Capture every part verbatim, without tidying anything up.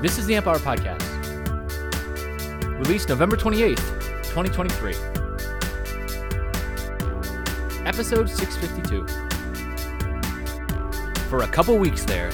This is the Amp Hour Podcast, released November twenty-eighth, twenty twenty-three. Episode six fifty-two. For a couple weeks there.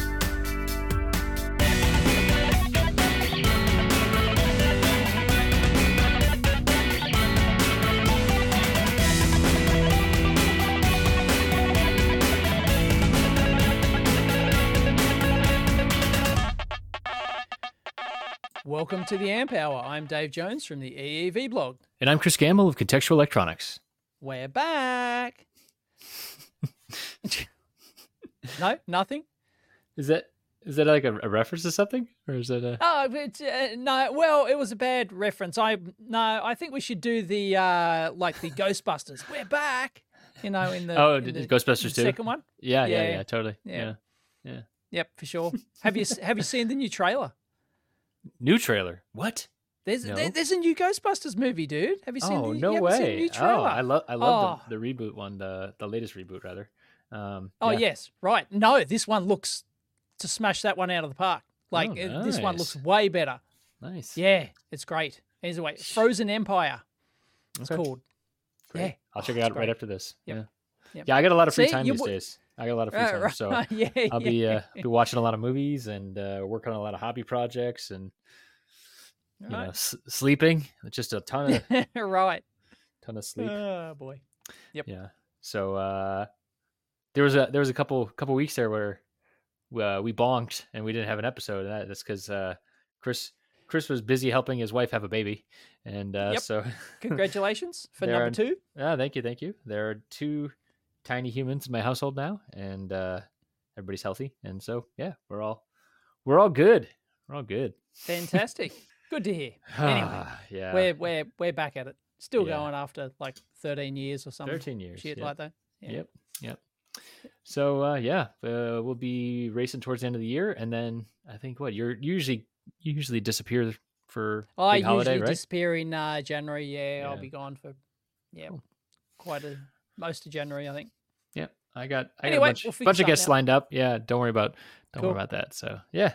Welcome to the Amp Hour. I'm Dave Jones from the E E V blog. And I'm Chris Gamble of Contextual Electronics. We're back. No, nothing. Is that is that like a, a reference to something, or is it a? Oh, it's, uh, no. Well, it was a bad reference. I no. I think we should do the uh, like the Ghostbusters. We're back. You know, in the oh, in the, Ghostbusters in the too. Second one. Yeah, yeah, Yeah. yeah, totally. Yeah. Yeah, yeah. Yep, for sure. Have you have you seen the new trailer? New trailer. What? There's No. there, there's a new Ghostbusters movie, dude. Have you seen? Oh the, no you haven't seen the way! new trailer? Oh, I love I love Oh. the, the reboot one, the the latest reboot rather. Um, Oh yeah. yes, right. No, this one looks to smash that one out of the park. Like Oh, it- this one nice. looks way better. Nice. Yeah, it's great. Anyway, Frozen Empire. It's Okay. called. Great. Yeah. I'll check Oh, it out it's right great. after this. Yep. Yeah. Yep. Yeah, I got a lot of free See, time you these w- days. I got a lot of free Uh, time, right. so yeah, I'll be yeah. uh, be watching a lot of movies and uh, working on a lot of hobby projects and you know Right. s- sleeping. Just a ton of right. ton of sleep. Oh boy. Yep. Yeah. So uh, there was a there was a couple couple weeks there where uh, we bonked and we didn't have an episode. And that, that's because uh, Chris Chris was busy helping his wife have a baby, and uh, Yep. so Congratulations for There number are- two. yeah, thank you, thank you. There are two tiny humans in my household now, and uh, everybody's healthy, and so yeah, we're all we're all good. We're all good. Fantastic. Good to hear. Anyway, yeah, we're we're we're back at it. Still Yeah. going after like thirteen years or something. thirteen years. Shit yep. like that. Yeah. Yep, yep. So uh, yeah, uh, we'll be racing towards the end of the year, and then I think what you're usually you usually disappear for I big holiday, usually right? disappear in uh, January. Yeah, I'll Yeah. be gone for yeah, Cool. quite a most of January, I think. Yeah, I got I got Anyway, a bunch, we'll figure bunch of guests something out. lined up. Yeah, don't worry about don't Cool. worry about that. So yeah,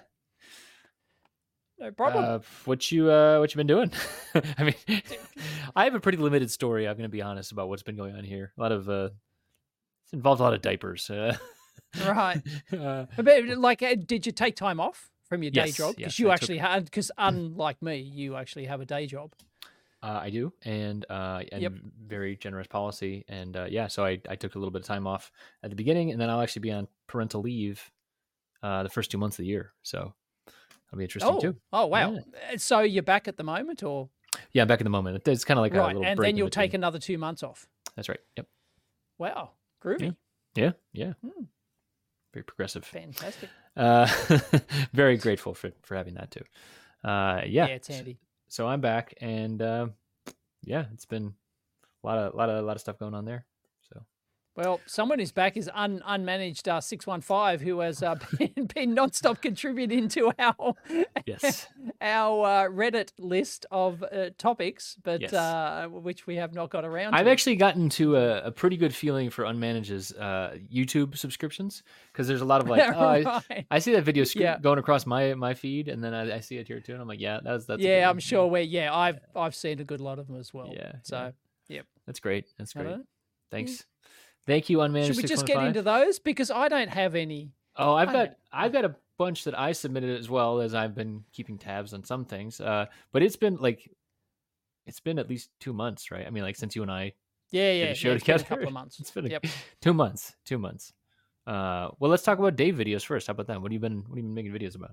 No problem. Uh, what you uh, what you been doing? I mean, I have a pretty limited story. I'm going to be honest about what's been going on here. A lot of uh, it's involved a lot of diapers. Uh, Right. uh, But like, uh, did you take time off from your day Yes, job? Because yes, you I actually had, because unlike me, you actually have a day job. uh, I do, and uh, and Yep. very generous policy, and uh, yeah. So I, I took a little bit of time off at the beginning, and then I'll actually be on parental leave uh, the first two months of the year. So that'll be interesting Oh, too. oh wow. Yeah. Uh, So you're back at the moment, or Yeah, I'm back in the moment. It's kind of like a right? little And break then in you'll between. take another two months off. That's right. Yep. Wow, groovy, Yeah. Yeah. Hmm. Very progressive. fantastic. Uh, very grateful for, for having that too. Uh, yeah. Yeah, it's handy. So I'm back, and uh, yeah, it's been a lot of lot of lot of stuff going on there. So Well, someone who's back is un, unmanaged uh, six one five, who has uh, been, been nonstop contributing to our yes, our uh, Reddit list of uh, topics, but Yes. uh, which we have not got around I've to. actually gotten to a, a pretty good feeling for Unmanaged's uh, YouTube subscriptions because there's a lot of like, oh, I, Right. I see that video sc- Yeah. going across my my feed, and then I, I see it here too, and I'm like, yeah, that's that's a good yeah, one. I'm sure we're yeah. I've I've seen a good lot of them as well. Yeah, So That's great. That's I great. don't know. Thanks. Thank you, Unmanaged. Should we just get six one five. into those because I don't have any. Oh, I've I got don't- I've got a bunch that I submitted as well as I've been keeping tabs on some things. Uh, but it's been like it's been at least two months, right? I mean, like since you and I Yeah, did yeah, a show yeah, it's been a together, couple of months. It's been a, Yep. two months. Two months. Uh, well, let's talk about Dave videos first. How about that? What have you been What have you been making videos about?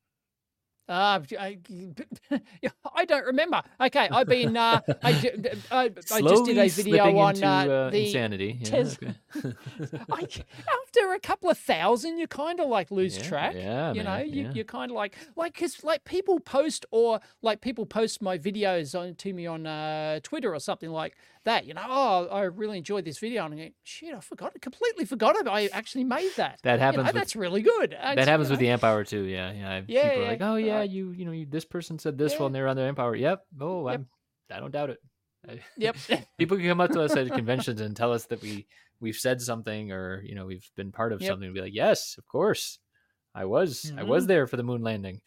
Uh, I, I don't remember. Okay, I've been. Uh, I, ju- I, I just Slowly did a video slipping on into, uh, uh, the. insanity. Yeah, Tes- okay. I, after a couple of thousand, you kind of like lose Yeah, track. yeah, you know, man, you yeah. you're kind of like like because like people post or like people post my videos on to me on uh, Twitter or something like that. You know, oh, I really enjoyed this video, and I go, shit, I forgot, I completely forgot about. I actually made that. That You happens. know, with, that's really good. It's, that happens you with know, the Amp Hour too. Yeah, yeah. I- Yeah, People are yeah, like, oh yeah, right. you you know, you, this person said this Yeah. while they're on the Amp Hour. Yep. Oh, Yep. I'm. I don't doubt it. I- Yep. People can come up to us at conventions and tell us that we we've said something or you know we've been part of Yep. something and be like, yes, of course, I was I Mhm. was there for the moon landing.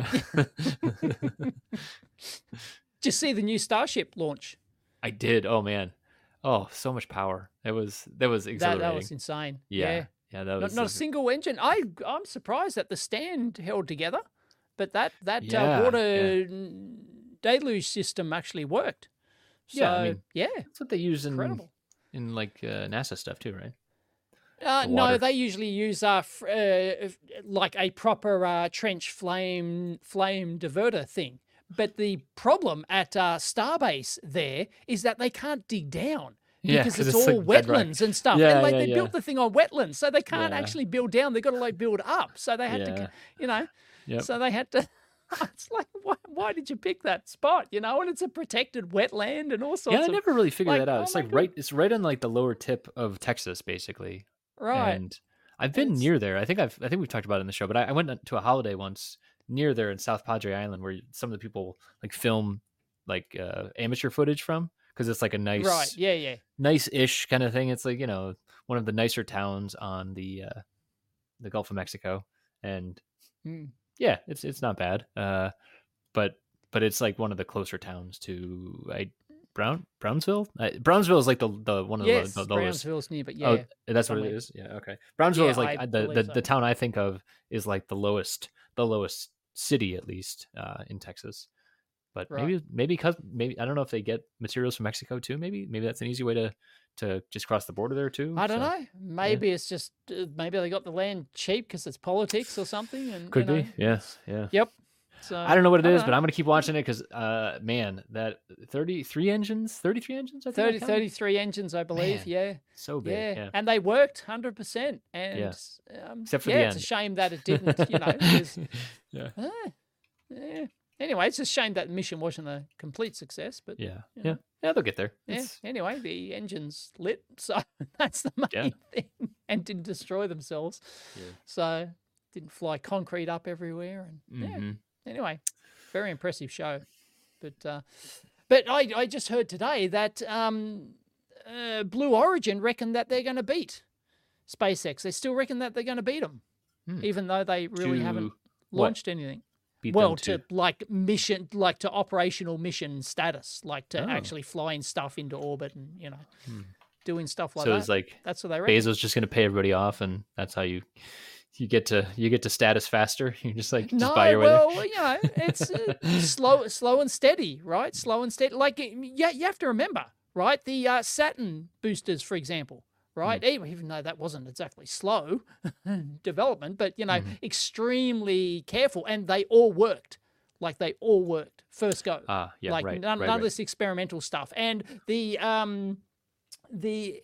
Did you see the new Starship launch? I did. Oh man. Oh, so much power. It was that was That exhilarating. that was insane. Yeah. Yeah. Yeah, that Not was not a uh, single engine. I I'm surprised that the stand held together, but that that uh, yeah, water yeah. n- deluge system actually worked. So Yeah, I mean, yeah, that's what they use in incredible. in like uh, NASA stuff too, right? Uh, The no, water. they usually use uh, f- uh f- like a proper uh, trench flame flame diverter thing. But the problem at uh, Starbase there is that they can't dig down Yeah, because because it's it's all like bedrock. wetlands and stuff. Yeah, And like yeah, they yeah. built the thing on wetlands, so they can't Yeah. actually build down. They've got to like build up. So they had to, Yeah. c- you know, Yep. so they had to. It's like, why, why did you pick that spot? You know, and it's a protected wetland and all sorts Yeah, I of. never really figured like, that out. oh It's my like God. right it's right on like the lower tip of Texas, basically. Right. And I've been It's- near there. I think I've I think we've talked about it in the show, but I, I went to a holiday once near there in South Padre Island where some of the people like film like uh, amateur footage from because it's like a nice Right. Yeah. Yeah. nice-ish kind of thing. It's like, you know, one of the nicer towns on the uh the Gulf of Mexico. And Mm. yeah, it's it's not bad. Uh but but it's like one of the closer towns to I Brown Brownsville. Uh, Brownsville is like the the one of Yes, the, the lowest. Brownsville's near, but Oh, yeah. that's what it somewhere. is. Yeah, okay. Brownsville Yeah, is like I uh, the the, believe so. the town I think of is like the lowest the lowest city at least uh, in Texas. But Right. maybe maybe because maybe I don't know if they get materials from Mexico too. Maybe maybe that's an easy way to to just cross the border there too. I don't So, know. Maybe it's just uh, maybe they got the land cheap because it's politics or something. And Could you know, be. Yeah. it's- Yeah. Yep. So I don't know what it I is, don't but know. I'm gonna keep watching it because, uh, man, that thirty-three engines, thirty-three engines, I think. I thirty, counted? thirty-three engines, I believe. Man, Yeah. So big. Yeah. Yeah. And they worked one hundred percent. And um, Except for yeah, the it's a end. shame that it didn't, you know. 'cause, yeah. uh, yeah. Anyway, it's a shame that mission wasn't a complete success, but Yeah. you Yeah. know. Yeah. They'll get there. yeah. It's- Anyway, the engine's lit, so that's the main Yeah. thing, and didn't destroy themselves. Yeah. So didn't fly concrete up everywhere, and yeah. Mhm. Anyway, very impressive show. But uh, but I I just heard today that um, uh, Blue Origin reckon that they're going to beat SpaceX. They still reckon that they're going to beat them, Hmm. even though they really To haven't what? launched anything. Beat Well, them to like mission, like to operational mission status, like to Oh. actually flying stuff into orbit and you know Hmm. doing stuff like so that. it's like That's what they reckon. Bezos just gonna pay everybody off, and that's how you you get to you get to status faster. You just like just No, buy your way well, there. you know, it's uh, slow, slow and steady, right? Slow and steady. Like, yeah, you have to remember, right? The uh, Saturn boosters, for example, right? Mm. Even, even though that wasn't exactly slow development, but you know, Mhm. extremely careful, and they all worked. Like they all worked first go. Ah, yeah, like right, none, right, none right. of this experimental stuff, and the um, the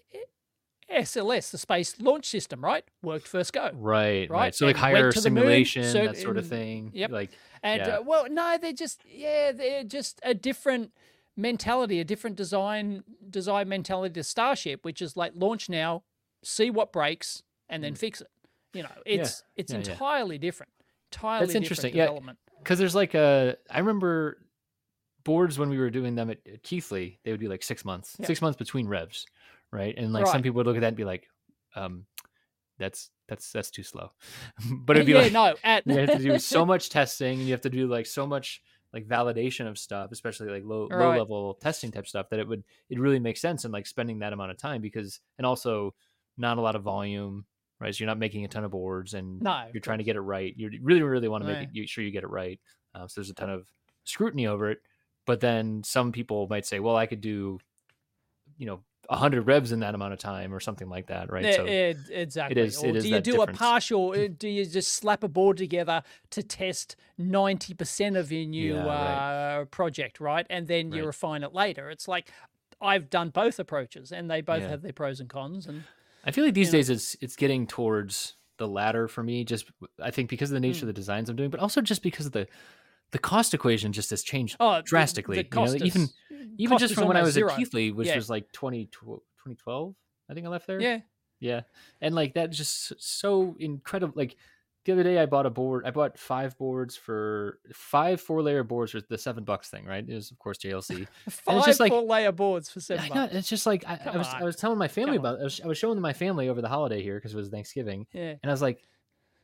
S L S, the Space Launch System, right, worked first go. Right, right. right? So like And went higher to the moon, simulation, so- that sort of um, thing. yep. Like And yeah. uh, well, no, they're just yeah, they're just a different mentality, a different design design mentality to Starship, which is like launch now, see what breaks, and then fix it. You know, it's it's Mm. yeah, yeah. entirely different. Entirely That's different interesting. Yeah. development. because there's like a I remember boards when we were doing them at, at Keithley, they would be like six months, Yeah. six months between revs, right? And like some Right. people would look at that and be like, um, that's that's that's too slow. But it'd be yeah, like no, at you have to do so much testing and you have to do like so much like validation of stuff, especially like low low Right. level testing type stuff, that it would it really makes sense in like spending that amount of time because and also not a lot of volume, right? So you're not making a ton of boards and No, you're trying to get it right. You really really want to make Right. it you, sure you get it right. Uh, so there's a ton of scrutiny over it. But then some people might say, well, I could do, you know, a hundred revs in that amount of time or something like that, right? E- So e- exactly. is- or it is do you that do difference. a partial? uh, Do you just slap a board together to test ninety percent of your new Yeah, right. uh, project, right? And then you Right. refine it later. It's like I've done both approaches, and they both Yeah. have their pros and cons. And I feel like these Yeah. days it's it's getting towards the latter for me. Just I think because of the nature Mm. of the designs I'm doing, but also just because of the the cost equation just has changed oh, the- drastically. The, you know, cost even is, even cost just is from when I almost was zero. at Keithley, which Yeah. was like twenty twelve, I think I left there. Yeah, Yeah. And like that just s- so incredible. Like the other day I bought a board. I bought five boards for five four layer boards for the seven bucks thing, right? It was of course J L C. five just like- full layer boards for seven I know, bucks. it's just like I, I Come was I on. was telling my family Come on. about I was, I was showing my family over the holiday here because it was Thanksgiving. Yeah, And I was like,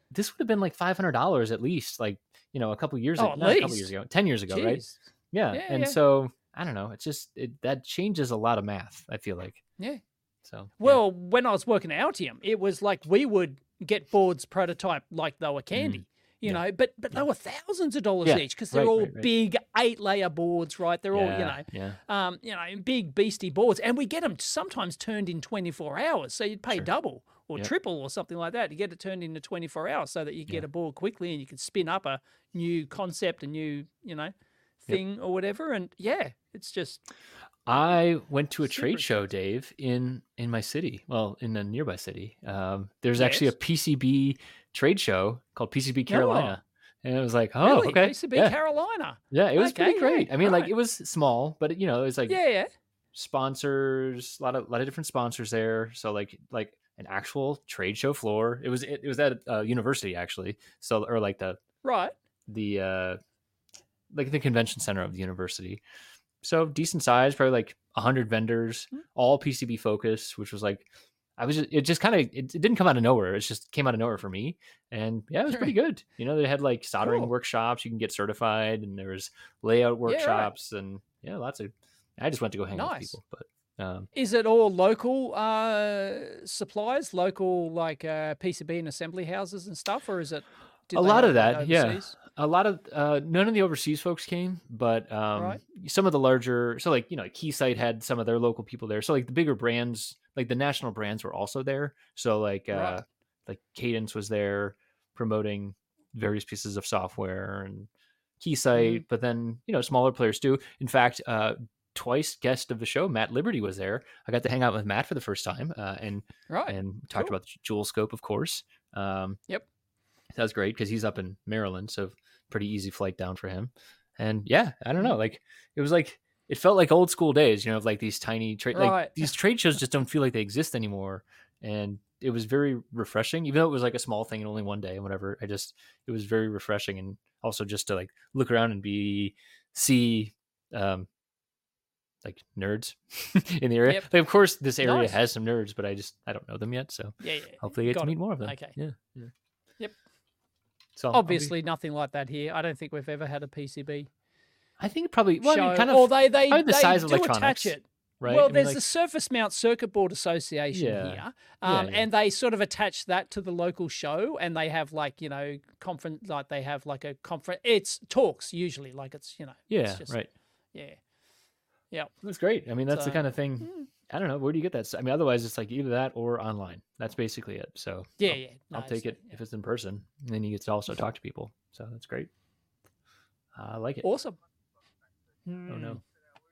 this would have been like five hundred dollars at least, like, you know, a couple years Oh, ago, at not a couple years least. ago, ten years ago, right? Jeez. Yeah. Yeah, And yeah. so I don't know. It's just it, that changes a lot of math, I feel like. Yeah. So yeah. Well, when I was working at Altium, it was like we would get boards prototype like they were candy, you Yeah. know, but but they were thousands of dollars Yeah, each because they're right, all right, right. big eight layer boards, right? They're all, you Yeah, know, yeah. um, you know, big beastie boards, and we get them sometimes turned in twenty-four hours, so you'd pay Sure. double or Yep. triple or something like that to get it turned into twenty-four hours, so that you get Yeah. a board quickly and you can spin up a new concept, a new, you know, thing or whatever. And yeah, it's just I went to a super trade show, expensive. Dave, in in my city. Well, in a nearby city. Um, there's actually a Yes. P C B trade show called P C B Carolina, and it was like, oh, Really, okay, P C B yeah, Carolina. yeah, it was Okay, pretty great. yeah, I mean, like right. it was small, but you know, it was like Yeah, yeah. sponsors, a lot of lot of different sponsors there. So like like an actual trade show floor. It was it, it was at a university actually. So or like the Right. the uh like the convention center of the university. So decent size, probably like a hundred vendors, Mm. all P C B focused, which was like, I was just, it just kind of, it, it didn't come out of nowhere. It just came out of nowhere for me. And yeah, it was pretty good. You know, they had like soldering Cool. workshops, you can get certified, and there was layout Yeah, right. workshops and yeah, lots of, I just went to go hang out with Nice. people, but um, Is it all local uh, supplies, local like uh, P C B and assembly houses and stuff, or is it? Did a they lot have, of like, that, yeah. overseas? A lot of uh, none of the overseas folks came, but um, Right. some of the larger, so like you know, Keysight had some of their local people there. So like the bigger brands, like the national brands, were also there. So like uh, Right. like Cadence was there promoting various pieces of software and Keysight, Mhm. but then you know smaller players too. In fact, uh, twice guest of the show, Matt Liberty was there. I got to hang out with Matt for the first time, uh, and Right. and talked Cool. about the Jewel Scope, of course. Um, Yep. that was great because he's up in Maryland, so pretty easy flight down for him. And yeah, I don't know, Mhm. like it was like it felt like old school days, you know, of like these tiny trade, like Right. these trade shows just don't feel like they exist anymore. And it was very refreshing, even though it was like a small thing and only one day and whatever. I just it was very refreshing, and also just to like look around and be see um like nerds in the area. Yep. Like, of course, this area Nice. has some nerds, but I just I don't know them yet, so Yeah, yeah. hopefully I get Got to it. meet more of them. Okay. Yeah, yeah. Yep. So I'll be- Obviously, nothing like that here. I don't think we've ever had a P C B I think it probably well, I show. mean, kind or of they they, probably the they size of do electronics, attach it. right? Well, I mean, there's like, the Surface Mount Circuit Board Association Yeah. here, Yeah, um, yeah. and they sort of attach that to the local show, and they have like you know conference, like they have like a conference. It's talks usually, like it's you know, yeah, it's just, right. yeah, yeah. That's great. I mean, that's the So, kind of thing. mm, I don't know where do you get that? I mean, otherwise it's like either that or online. That's basically it. So yeah, I'll, yeah. No, I'll take it's- it if it's in person, and then you get to also talk to people. So that's great. I like it. Awesome. Oh no,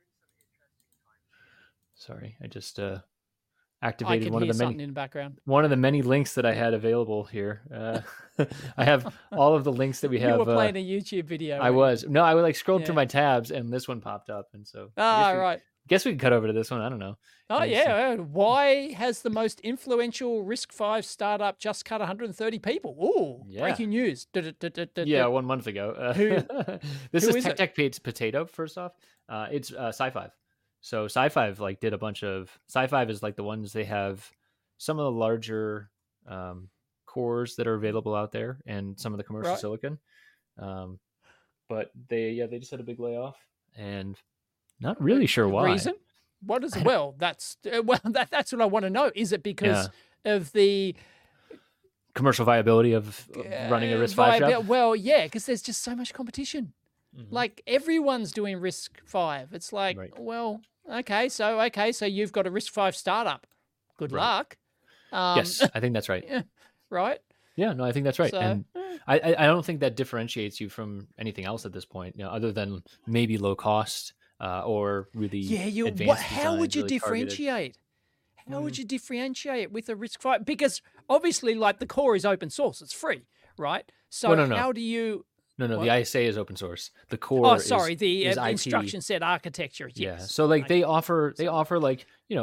sorry, I just uh, I activated can one of hear the something many in the background. one of the many links that I had available here. Uh, I have all of the links that we You have. were playing uh, a YouTube video. I weren't you? was no, I would like scrolled through Yeah. my tabs, and this one popped up, and so I Ah, guess we, right. guess we can cut over to this one. I don't know. Oh Let me see. yeah. uh, Why has the most influential Risk Five startup just cut one hundred thirty people? Ooh, Yeah. breaking news. Du-du-du-du-du-du. Yeah, one month ago. Uh, Who- this who is is Tech it? Tech Pate's Potato. First off, uh, it's uh, Sci Five. So Sci Five like did a bunch of Sci Five is like the ones they have some of the larger um, cores that are available out there, and some of the commercial Right. silicon. Um, but they yeah they just had a big layoff, and not really sure why. Reason? What is well? That's uh, well. That, that's what I want to know. Is it because of the Commercial viability of, of running a uh, RISC Five viabi- shop. Well, yeah, because there's just so much competition. Mhm. Like everyone's doing Risk Five. It's like, Right. well, okay, so okay, so you've got a Risk Five startup. Good Right. luck. Um, Yes, I think that's right. yeah, right. Yeah, no, I think that's right. So, and eh, I, I I don't think that differentiates you from anything else at this point, you know, other than maybe low cost uh, or really yeah, you. advanced What, how would designs, you really targeted. differentiate? How Mm. would you differentiate with a Risk Five? Because obviously, like the core is open source; it's free, right? So Well, no, no. how do you? No, no, What? the I S A is open source. The core. Oh, is- sorry, the is uh, I P. instruction set architecture. Yeah, Yes. so like they Okay. offer they So- offer like you know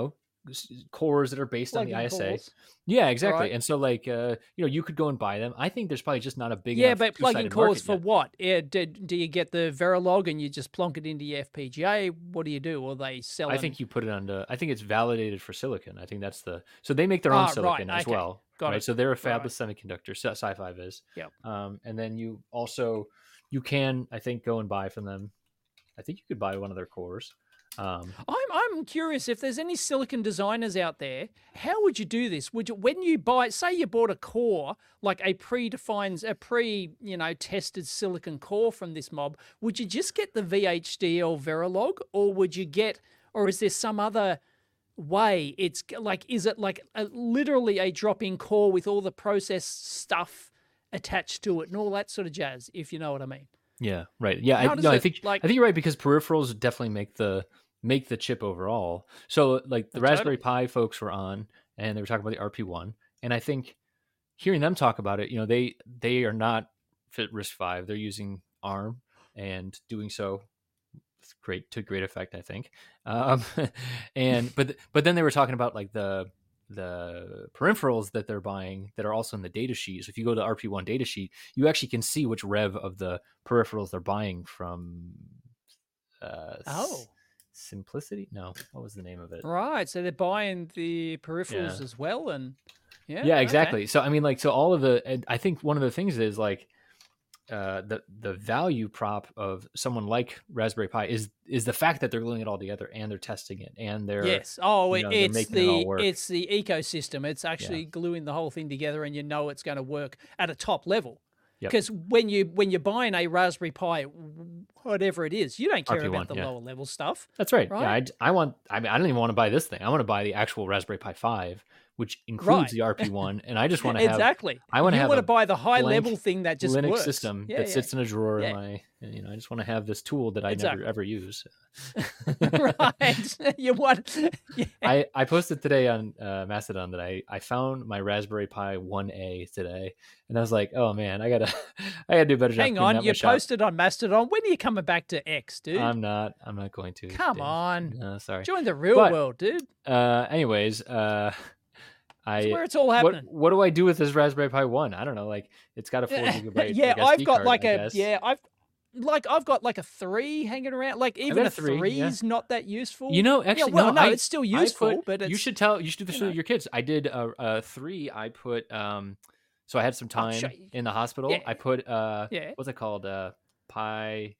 s- cores that are based on the Plug-in I S A. cores. Yeah, exactly. Right. And so like uh, you know, you could go and buy them. I think there's probably just not a big Yeah, enough but plug-in two-sided cores market for yet. what? Yeah, do, do you get the Verilog and you just plonk it into your F P G A? What do you do? Or they sell I them? think you put it onto. I think it's validated for silicon. I think that's the. So they make their own Ah, right, silicon as okay, well, got right? it. So they're a Right. fabless semiconductor. So Sci Five is. Yep. Um, and then you also you can I think go and buy from them. I think you could buy one of their cores. Um, I'm I'm curious if there's any silicon designers out there. How would you do this? Would you, when you buy, say you bought a core, like a predefined, a pre, you know, tested silicon core from this mob, would you just get the V H D L Verilog, or would you get, or is there some other way? It's like, is it like a, literally a drop-in core with all the process stuff attached to it and all that sort of jazz? If you know what I mean. yeah, right. Yeah, How I, does no, I it, think like- I think you're right because peripherals definitely make the make the chip overall. So like the Oh, Raspberry totally. Pi folks were on, and they were talking about the R P one, and I think hearing them talk about it, you know, they they are not fit RISC V. They're using ARM and doing so with great to great effect, I think. Um, and but but then they were talking about like the the peripherals that they're buying that are also in the data sheet. So if you go to the R P one data sheet, you actually can see which rev of the peripherals they're buying from. Uh, Oh. Simplicity? No, what was the name of it? Right, so they're buying the peripherals Yeah. as well, and yeah, Yeah, okay. exactly. So I mean, like, so all of the, and I think one of the things is like, uh, the the value prop of someone like Raspberry Pi is is the fact that they're gluing it all together and they're testing it and they're Yes. Oh, you know, they're it's making it all the work. it's the ecosystem. It's actually gluing the whole thing together, and you know it's going to work at a top level. Yep. Because when you when you're buying a Raspberry Pi, whatever it is, you don't care R P one, about the yeah. lower level stuff. That's right. Right? Yeah, I, I want. I mean, I don't even want to buy this thing. I want to buy the actual Raspberry Pi five, which includes Right. the R P one, and I just want to have Exactly. I want to you have want a to buy the high blank level thing that just Linux works. system Yeah, that yeah. sits in a drawer Yeah. in my. You know, I just want to have this tool that I Exactly. never ever use. Right. You want. Yeah. I, I posted today on uh, Mastodon that I, I found my Raspberry Pi one A today, and I was like, oh man, I gotta I gotta do a better job. Hang cleaning on, out my you shop. posted on Mastodon. When are you coming back to X, dude? I'm not. I'm not going to. Come Dave. on. No, sorry. Join the real But- world, dude. Uh, anyways, uh, I It's where it's all what happening. what do I do with this Raspberry Pi one? I don't know. Like, it's got a four gigabyte. yeah, like, S D I've got card, like I a guess. yeah, I've like I've got like a three hanging around. Like even got a a three, three yeah. is not that useful. You know, yeah, actually, well, no, no, I- it's still I useful, put- but it's you should tell you should do this you with know. your kids. I did a, a three. I put um, so I had some Oh, time sure. in the hospital. Yeah. I put uh, Yeah. what's it called? Uh, Pi,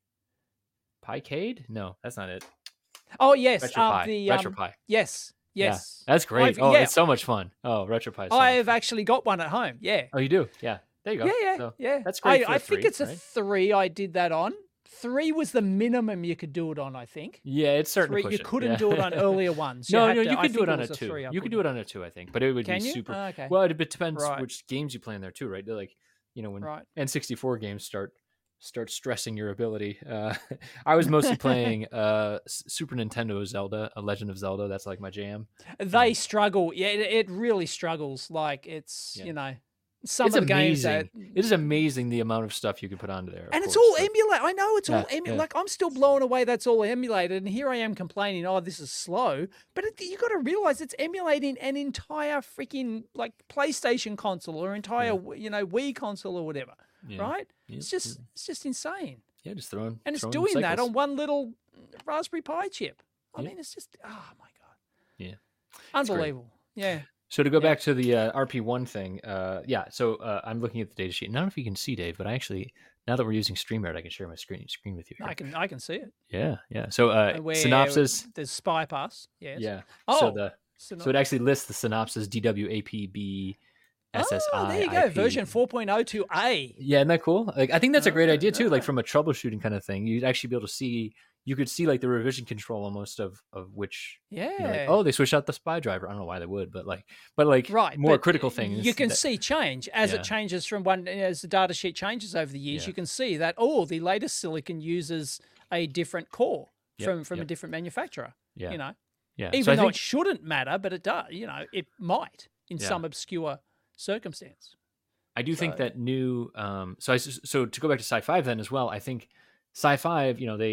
Picade? No, that's not it. Oh yes, RetroPie. uh, the um, RetroPie. yes, Yeah, yes. that's great. I've- oh, yeah. it's so much fun. Oh, RetroPie. is so much I've fun. actually got one at home. Yeah. Oh, you do? Yeah. There you go. Yeah, yeah, So, yeah. that's great I, for a I think three, it's a right? three. I did that on. Three was the minimum you could do it on. I think. Yeah, it's starting Three, to push you it. couldn't yeah. do it on earlier ones. No, had no, to- you I could do think it on a was two. three I You put could in. do it on a two, I think, but it would Can be you? super. Oh, okay. Well, it depends Right. which games you play in there too, right? They're like, you know, when Right. N sixty-four games start start stressing your ability. Uh, I was mostly playing uh, S- Super Nintendo Zelda, A Legend of Zelda. That's like my jam. They struggle. Yeah, it, it really struggles. Like it's Yeah. you know some It's of the games amazing. that. It is amazing the amount of stuff you can put onto there. of And it's course, all but- emulate. I know it's all Yeah, emu- yeah. Like I'm still blown away. That's all emulated, and here I am complaining. Oh, this is slow. But it, you got to realize it's emulating an entire freaking like PlayStation console or entire you know Wii console or whatever. yeah, Right? yeah, It's just yeah. it's just insane, yeah, just throwing. and it's throwing doing that cycles. on one little Raspberry Pi chip. I Yeah. mean, it's just oh my god, Yeah. great. unbelievable. Yeah. So to go Yeah. back to the uh, R P one thing, uh, yeah. So uh, I'm looking at the data sheet. And I don't know if you can see, Dave, but I actually, now that we're using StreamYard, I can share my screen screen with you. here. I can I can see it. Yeah, yeah. So uh, Uh, Where synopsis. There's Spy Pass. Yes. Yeah. Oh. So the So, so it actually lists the synopsis D W A P B S S I. Oh, there you go. I P. Version four point oh to A. Yeah, isn't that cool? Like, I think that's a great Ah, idea too. Like ah. from a troubleshooting kind of thing, you'd actually be able to see. You could see like the revision control almost of of which. Yeah. You know, like, oh, they switched out the spy driver. I don't know why they would, but like, but like right. more but critical things. You can that- see change as Yeah. it changes from one as the data sheet changes over the years. Yeah. You can see that oh, the latest silicon uses a different core Yep, from from a yep. different manufacturer. Yeah, You know, yeah. even so I though think, it shouldn't matter, but it does. You know, it might in Yeah. some obscure circumstance. I do think So- that new. Um, so I s- so to go back to Sci Five then as well. I think Sci Five, you know, they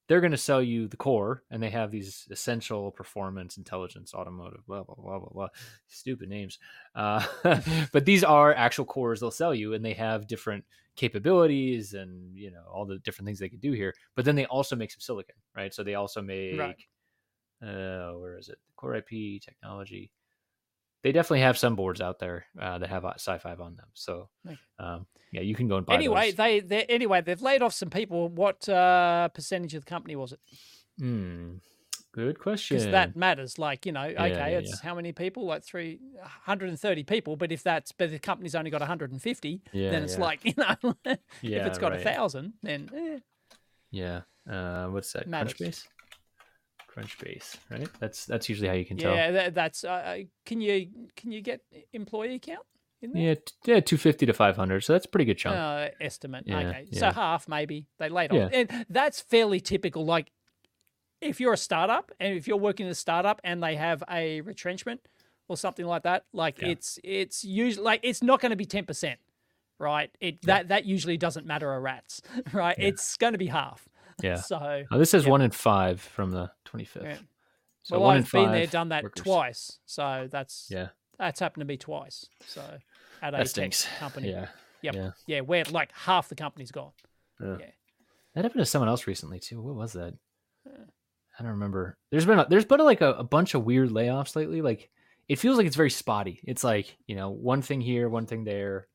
they're going to sell you the core, and they have these essential performance, intelligence, automotive, blah blah blah blah blah, stupid names. Uh, but these are actual cores they'll sell you, and they have different capabilities and you know all the different things they can do here. But then they also make some silicon, right? So they also make Right. uh, where is it? Core I P technology. They definitely have some boards out there uh, that have Sci five on them. So Okay. um, yeah, you can go and buy Anyway, those. they they anyway they've laid off some people. What uh, percentage of the company was it? Hmm. Good question. Because that matters. Like, you know, Yeah, okay, yeah, it's how many people? Like three hundred and thirty people. But if that's but the company's only got one hundred and fifty, Yeah, then it's yeah. like, you know, if Yeah, it's got a right. thousand, then eh, Yeah. Uh, what's that? Matters. Crunchbase. Crunchbase, right? That's that's usually how you can tell. yeah, that, that's. Uh, can you can you get employee count in there? Yeah, t- yeah, two fifty to five hundred. So that's a pretty good chunk. Uh, estimate. Yeah, Okay, so yeah. half maybe they laid Yeah. off, and that's fairly typical. Like, if you're a startup and if you're working in a startup and they have a retrenchment or something like that, like Yeah. it's it's usually like it's not going to be ten percent, right? It that that usually doesn't matter a rat's, right? Yeah. It's going to be half. Yeah. So Oh, this says yeah. one in five from the twenty-fifth. Yeah. So well, one in I've been five there, done that workers. twice. So that's Yeah, that's happened to me twice. So at a that tech stinks. company, Yeah, Yep. yeah. yeah, where like half the company's gone. Yeah. Yeah. That happened to someone else recently too. What was that? I don't remember. There's been a, there's been like a, a bunch of weird layoffs lately. Like it feels like it's very spotty. It's like you know one thing here, one thing there.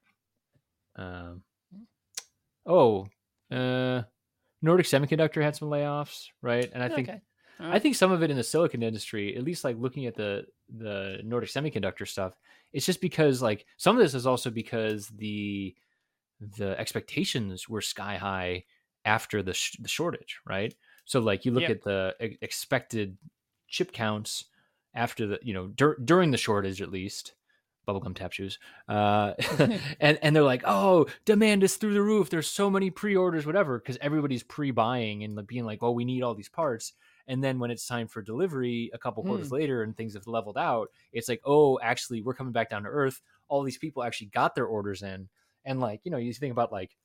Um. Oh, uh, Nordic Semiconductor had some layoffs, right? And I think Okay. I think some of it in the silicon industry, at least like looking at the the Nordic Semiconductor stuff, it's just because like some of this is also because the the expectations were sky high after the sh- the shortage, right? So like you look Yep. at the e- expected chip counts after the you know dur- during the shortage at least bubblegum tap shoes uh and and they're like, oh, demand is through the roof, there's so many pre-orders, whatever, because everybody's pre-buying and like being like, oh, we need all these parts. And then when it's time for delivery a couple quarters Hmm. later and things have leveled out, it's like, oh, actually we're coming back down to earth, all these people actually got their orders in. And like, you know, you think about like,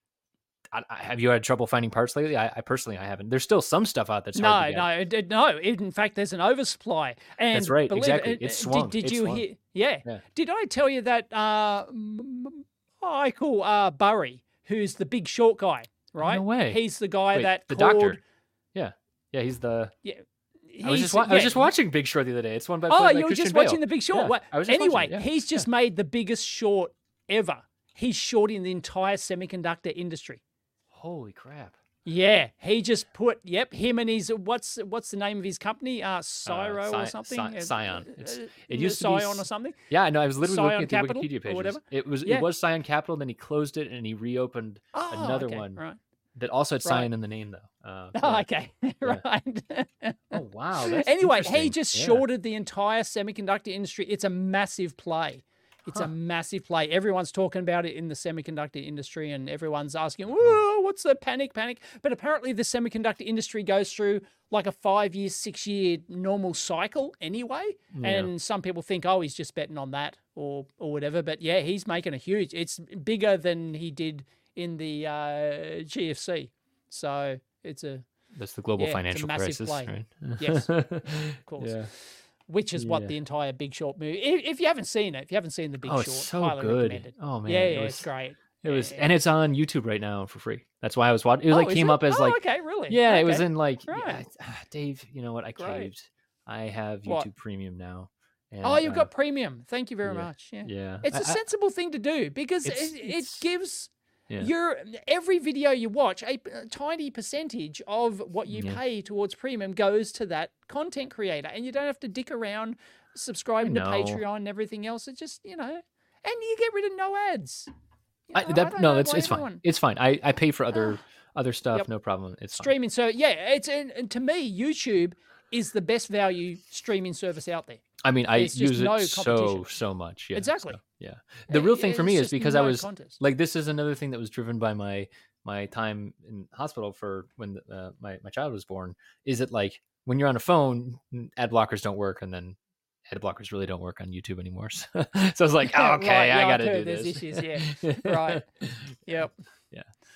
I, I, have you had trouble finding parts lately? I, I personally, I haven't. There's still some stuff out that's No, hard to get. no, it- it- no. In fact, there's an oversupply. And That's right, believe exactly. It, It's uh, swung. Did, did It's you swung. hear? Yeah. Yeah. Did I tell you that? Uh, m- m- Michael uh, Burry, who's the Big Short guy, right? way. He's the guy Wait, that the called. doctor. Yeah, yeah, he's the. Yeah. I was he's- just wa- I yeah, was just watching Big Short the other day. It's one by. Oh, played by you were Christian just Bale. watching The Big Short. Yeah, Well, I was just anyway, watching it, yeah. he's just made the biggest short ever. He's shorting the entire semiconductor industry. Holy crap! Yeah, he just put yep him and his what's what's the name of his company? Uh, Cyro Sci- or something? Sci- Uh, Scion. It's- uh, it used to be Scion s- or something. Yeah, no, I was literally Scion looking at the Capital Wikipedia or pages. whatever? It was Yeah. it was Scion Capital, then he closed it and he reopened Oh, another okay, one Right. that also had Right. Scion in the name though. Uh, Oh, yeah. okay. Yeah. right. Oh wow! That's Anyway, he interesting. just Yeah. shorted the entire semiconductor industry. It's a massive play. It's Huh. a massive play. Everyone's talking about it in the semiconductor industry, and everyone's asking, "Whoa, what's the panic? Panic!" But apparently, the semiconductor industry goes through like a five-year, six-year normal cycle anyway. Yeah. And some people think, "Oh, he's just betting on that or or whatever." But yeah, he's making a huge. It's bigger than he did in the uh, G F C. So it's a That's the global Yeah, it's a financial massive crisis, play. right? Yes, of course. Yeah. which is what Yeah. the entire Big Short movie. If, if you haven't seen it, if you haven't seen the Big Oh, Short, it's so highly good. recommend it. Oh man, yeah, it yeah, was, it's great. It was, Yeah. and it's on YouTube right now for free. That's why I was watching. It was Oh, like is came it? up as Oh, like, okay, really? yeah, it was Okay. in like, Right. yeah, ah, Dave. You know what? I Great. caved. I have YouTube What? Premium now. And, Oh, you've uh, got premium. Thank you very yeah, much. Yeah. Yeah, It's a a sensible thing to do because it, It's- it it's- gives Yeah. your every video you watch a, p- a tiny percentage of what you Yeah. pay towards premium goes to that content creator, and you don't have to dick around subscribing to know. Patreon and everything else. It just you know, and you get rid of no ads. You I, know, I that, don't no, know that's why it's fine. everyone- It's fine. I, I pay for other other stuff. Yep. No problem. It's fine. streaming. So yeah, it's and, and to me, YouTube is the best value streaming service out there. I mean, I There's just use it no so competition. so much. Yeah, Exactly. so, yeah. The real thing for It's me is just because I no was contest. like, this is another thing that was driven by my my time in hospital for when uh, my my child was born. Is it like when you're on a phone, ad blockers don't work, and then ad blockers really don't work on YouTube anymore. So, so I was like, oh, okay, Right, yeah, I I've got to do heard there's this. issues, yeah. Right. Yep. Yeah.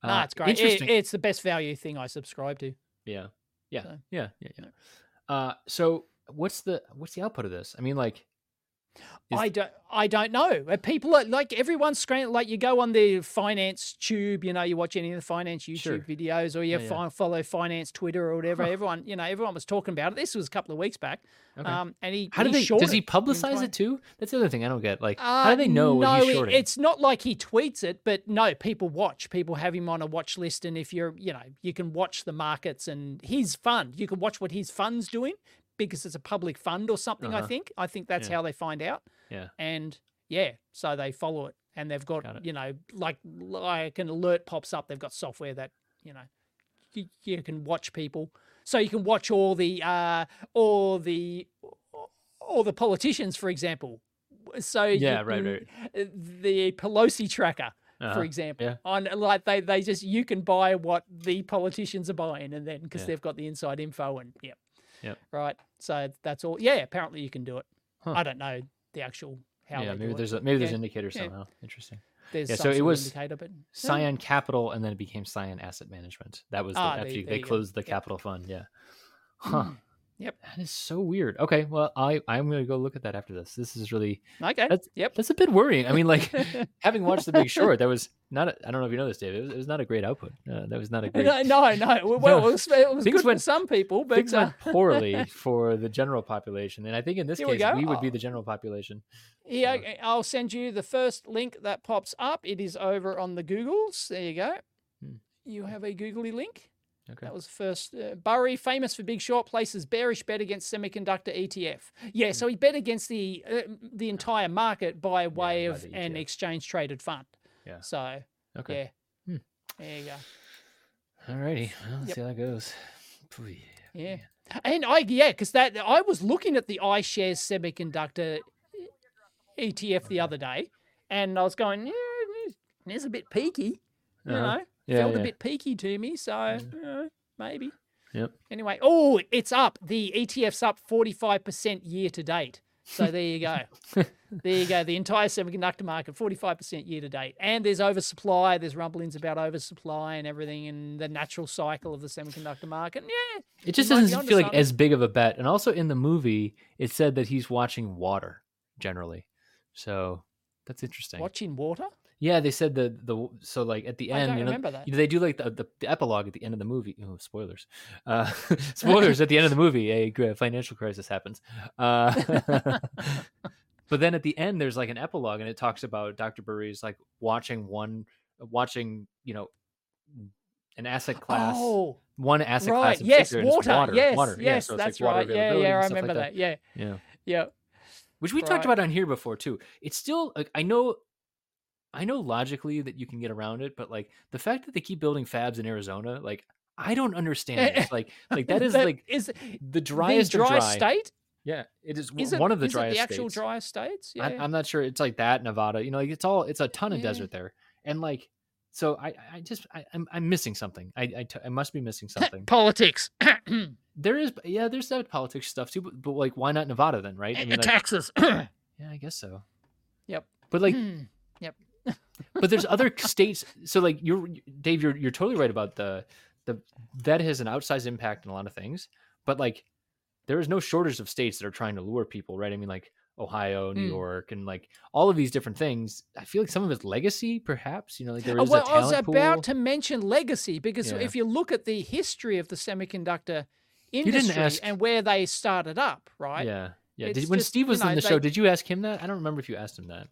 No, Uh, it's great. It, interesting. it's the best value thing I subscribe to. Yeah. Yeah. So, Yeah. Yeah. Yeah. yeah. Uh, so what's the what's the output of this? I mean, like, is I don't, I don't know. Uh, People are like everyone's screen. Like you go on the finance tube, you know, you watch any of the finance YouTube Sure. videos, or you Yeah, yeah. fo- follow finance Twitter or whatever. Huh. Everyone, you know, everyone was talking about it. This was a couple of weeks back. Okay. Um, and he How do he they? Does he shorted publicize entire- it too? That's the other thing I don't get. Like, Uh, how do they know no, what he's it- shorting? it's not like he tweets it, but no, people watch. People have him on a watch list, and if you're, you know, you can watch the markets and his fund. You can watch what his fund's doing because it's a public fund or something. I Uh-huh. think. I think that's Yeah. how they find out. Yeah. And yeah, so they follow it, and they've got, Got it. you know, like like an alert pops up. They've got software that, you know, you, you can watch people, so you can watch all the uh all the all the politicians, for example. So you Yeah, right, can- the Pelosi tracker, Uh-huh. for example, Yeah. on like they they just you can buy what the politicians are buying, and then because Yeah. they've got the inside info, and yeah, Yep. right. So that's all. Yeah, apparently you can do it. Huh. I don't know the actual how. Yeah. they Maybe do there's it. a maybe there's Yeah. indicators Yeah. somehow. Interesting. There's Yeah, some so it sort of was indicator, but Cyan Capital, and then it became Cyan Asset Management. That was the, Ah, after there- you, there they you go. closed the Yep. capital fund. Yeah. Huh. Mm. Yep. That is so weird. Okay. Well, I I'm gonna go look at that after this. This is really Okay. that's Yep. that's a bit worrying. I mean, like having watched The Big Short, that was not. A, I don't know if you know this, David. It was, it was not a great output. Uh, that was not a great. No, no, no. Well, it was, it was Things good for went- some people, but Things uh, went poorly for the general population, and I think in this Here we case go. we would be Oh. the general population. yeah, Yeah. I'll send you the first link that pops up. It is over on the Googles. There you go. Hmm. You have a googly link. Okay. That was first. Uh, Burry, famous for Big Short, places bearish bet against semiconductor E T F. Yeah, so he bet against the uh, the entire market by way by of the E T an F. exchange traded fund. Yeah. So Okay. yeah, Hmm. there you go. Alrighty. Well, let's Yep. see how that goes. Phew. Yeah. And I yeah, because that I was looking at the iShares semiconductor E T F the other day, and I was going, yeah, it's- it's a bit peaky, you Uh-huh. know, Yeah, felt yeah. a bit peaky to me. So you know, maybe. Yep. Anyway, oh, it's up. The E T F's up forty-five percent year to date. So there you go. There you go. The entire semiconductor market, forty-five percent year to date. And there's oversupply. There's rumblings about oversupply and everything, and the natural cycle of the semiconductor market. Yeah. It just might be doesn't onto feel like something. as big of a bet. And also in the movie, it said that he's watching water generally. So that's interesting. Watching water? Yeah, they said the the so like at the I end, don't you know, remember that. they do like the, the, the epilogue at the end of the movie. Oh, spoilers! Uh, spoilers at the end of the movie. A gr- financial crisis happens. Uh, but then at the end, there's like an epilogue, and it talks about Doctor Burry's like watching one, watching you know, an asset class, Oh, one asset right. class. In Yes, particular, and it's water. water. Yes, water. Yeah, yes, so it's, like, that's water right. Yeah, availability yeah, and I stuff like remember that. Yeah, Yeah. yeah. Which we talked Right. about on here before too. It's still like I know I know logically that you can get around it, but like the fact that they keep building fabs in Arizona, like I don't understand this. Like like that is That like is the driest the of dry dry. state. Yeah, it is, Is w- it one of the is it driest the actual states. driest states? Yeah. I, I'm not sure. It's like that Nevada. You know, like it's all it's a ton of Yeah. desert there, and like so I I just I, I'm I'm missing something. I I, t- I must be missing something. Politics. There is yeah, there's that politics stuff too, but, but like why not Nevada then, right? I mean, like, Taxes. yeah, I guess so. Yep. But like Hmm. Yep. but there's other states. So like you're Dave, you're you're totally right about the the that has an outsized impact on a lot of things. But like there is no shortage of states that are trying to lure people, right? I mean, like Ohio, New Mm. York, and like all of these different things. I feel like some of it's legacy, perhaps. You know, like there Oh, is well, a I was talent about pool. to mention legacy because Yeah. if you look at the history of the semiconductor didn't industry ask- and where they started up, right? Yeah, yeah. It's Did, when just, Steve you was know, in the they- show, did you ask him that? I don't remember if you asked him that.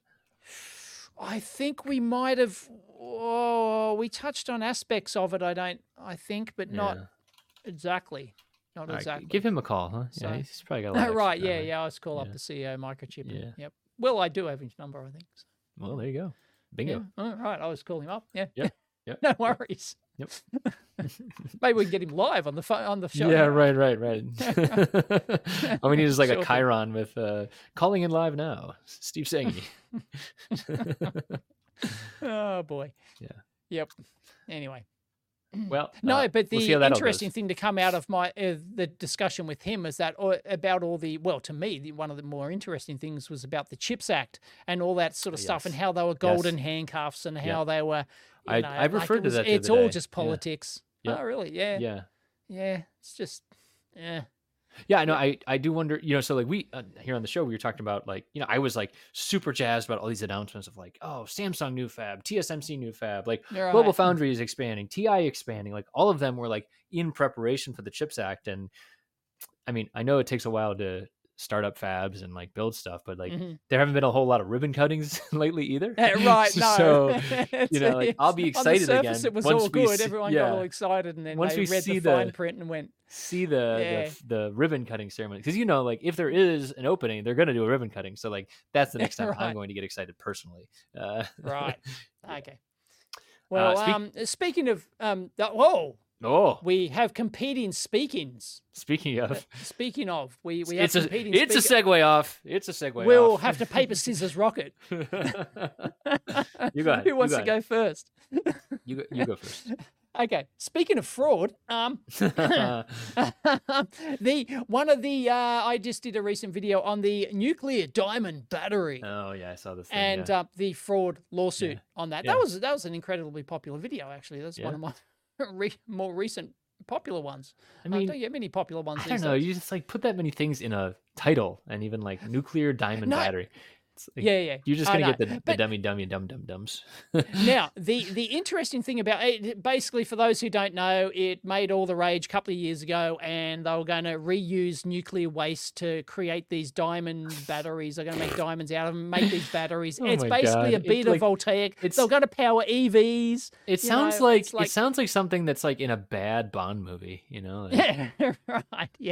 I think we might have. Oh, we touched on aspects of it. I don't. I think, but not Yeah. exactly. Not All right, exactly. give him a call, huh? So- yeah, he's probably got a lot. of right. extra Yeah. time. Yeah. I was call Yeah. up the C E O Microchip. and- Yeah. Yep. Well, I do have his number. I think. So, Well, there you go. Bingo. yeah. All right. I was calling him up. Yeah. Yep, yep, No yep. worries. Yep. Maybe we can get him live on the phone on the show. Yeah, right, right, right. All we need is like Sure a thing. Chiron with uh, calling in live now. Steve Sangy. Oh boy. Yeah. Yep. Anyway. Well, No, uh, but the we'll see how that all interesting goes. thing to come out of my uh, the discussion with him is that uh, about all the well, to me, the, one of the more interesting things was about the CHIPS Act and all that sort of stuff, and Yes. how they were golden handcuffs and how Yeah. they were, You I know, I like referred it to was, that the it's other all day. just Yeah. politics. Yep. Oh, really? Yeah. Yeah. Yeah. It's just, yeah. Yeah, I know. Yep. I, I do wonder, you know, so like we uh, here on the show, we were talking about like, you know, I was like super jazzed about all these announcements of like, oh, Samsung new fab, T S M C new fab, like You're Global right. Foundry is expanding, T I expanding, like all of them were like in preparation for the CHIPS Act. And I mean, I know it takes a while to start up fabs and like build stuff, but like hmm there haven't been a whole lot of ribbon cuttings lately either. Right. No. So, It's, you know, like I'll it's, be on the excited surface, again it was once all we good. see, Everyone got all yeah, excited, and then once they we read see the fine the print and went, see the yeah. the the ribbon cutting ceremony, because you know, like if there is an opening, they're going to do a ribbon cutting. So like that's the next time I'm Right. going to get excited personally. Uh, Right. Okay. uh, Well, speak. um, speaking of, um, the, whoa, Oh, we have competing speakings. speaking Uh, of, speaking of, we, we have it's a competing it's a speak- segue off. It's a segue We'll off. have to paper, scissors, rocket. You go ahead. Who wants you to go go first? You go, you go first. Okay. Speaking of fraud, um, the one of the uh, I just did a recent video on the nuclear diamond battery Oh yeah, I saw this thing. and yeah. uh, the fraud lawsuit Yeah. on that. Yeah. That was that was an incredibly popular video. Actually, that's one Yeah. of my re- more recent popular ones. I I mean, don't get many popular ones. I don't these know. days. You just like put that many things in a title, and even like nuclear diamond No. battery. It's like, Yeah, yeah. You're just I gonna know. get the, the But- dummy, dummy, dum dum dums. Now, the the interesting thing about it, basically, for those who don't know, it made all the rage a couple of years ago, and they were going to reuse nuclear waste to create these diamond batteries. They're going to make diamonds out of them, make these batteries. Oh it's my basically God. a It's like- beta voltaic. it's- They're going to power E Vs. It You sounds know, like, it's like- it sounds like something that's like in a bad Bond movie. You know? Like, Right, yeah.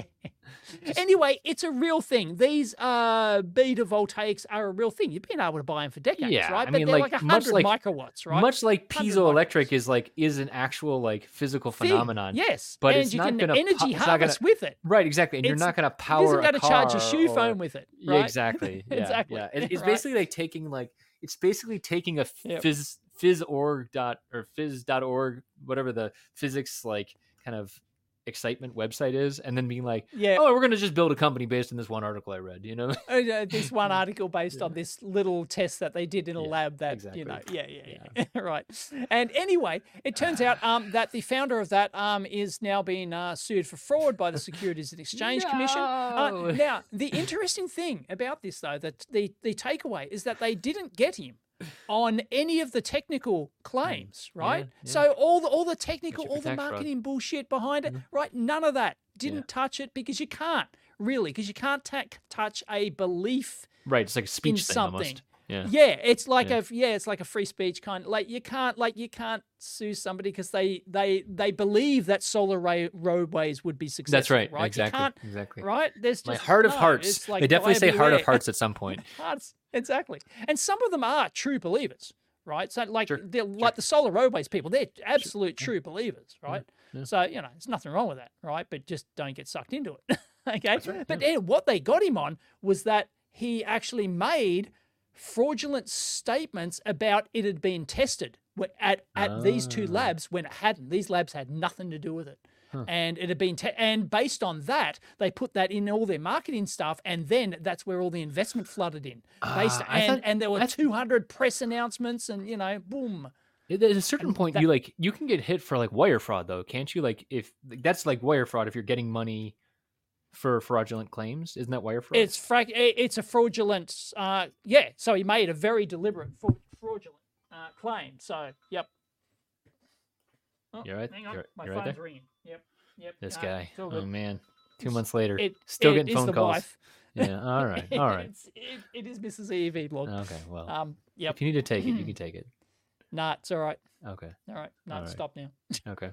Anyway, it's a real thing. These uh, beta voltaics are a real thing. You've been able to buy them for decades, Yeah, right? I But mean, they're like, like, much one hundred like- microwatts, right? Much like one hundred piezoelectric is like is an actual like physical Thing, phenomenon. Yes, but and it's you not can gonna po- energy it's not gonna- harvest with it. Right, exactly. And you're It's- not going to It power isn't a going to car charge your shoe or- phone with it, Yeah, right? exactly. Yeah, Exactly. Yeah. It- it's Right. basically like taking like it's basically taking a Yep. phys phys.org dot or phys.org whatever the physics like kind of excitement website is, and then being like, Yeah. oh, we're gonna just build a company based on this one article I read. You know? Uh, uh, this one article based on this little test that they did in a Yeah, lab that, exactly. you know, yeah, yeah, yeah. Right. And anyway, it turns out um, that the founder of that um, is now being uh, sued for fraud by the Securities and Exchange Commission. Uh, No. now, the interesting thing about this, though, that the, the takeaway is that they didn't get him on any of the technical claims, right? Mm, yeah. So all the all the technical, Check all for the tax fraud. marketing bullshit behind it, Mhm. right? None of that. Didn't Yeah. touch it because you can't really, because you can't ta- touch a belief. Right, it's like a speech thing something. almost. Yeah. Yeah, it's like Yeah. a yeah, it's like a free speech kind. Like you can't like you can't sue somebody because they they they believe that solar ray roadways would be successful. That's right. right? Exactly. You can't, Exactly. right? There's just My heart of no, hearts. it's like they definitely say buyer heart of beware. hearts at some point. Hearts, exactly. And some of them are true believers, right? So like Sure, they're like the solar roadways people, they're absolute yeah. true believers, right? yeah. So you know, there's nothing wrong with that, right? But just don't get sucked into it. Okay. That's right, But yeah. then what they got him on was that he actually made fraudulent statements about it had been tested wh- at at these two Ah. labs when it hadn't. These labs had nothing to do with it. Huh. And it had been, te- and based on that, they put that in all their marketing stuff, and then that's where all the investment flooded in. Based, Ah, I and, thought- and there were that's- two hundred press announcements, and you know, boom. At a certain And point, that- you like you can get hit for like wire fraud though, can't you? Like if that's like wire fraud if you're getting money for fraudulent claims, isn't that wire fraud? It's fra- i- it's a fraudulent, uh, yeah. So he made a very deliberate fra- fraudulent uh, claim. So, yep. Oh, You're right- Hang on, you're- my you're right phone's there? ringing. Yep, yep. this no, guy. it's all Oh good. man, two It's- months later, It, still it getting is phone the calls. wife. Yeah, all right, all right. It's, it, it is Missus E V blog. Okay, well, Um, yep. if you need to take it, you can take it. Nah, it's all right. Okay, All right. No, All right. stop now. okay.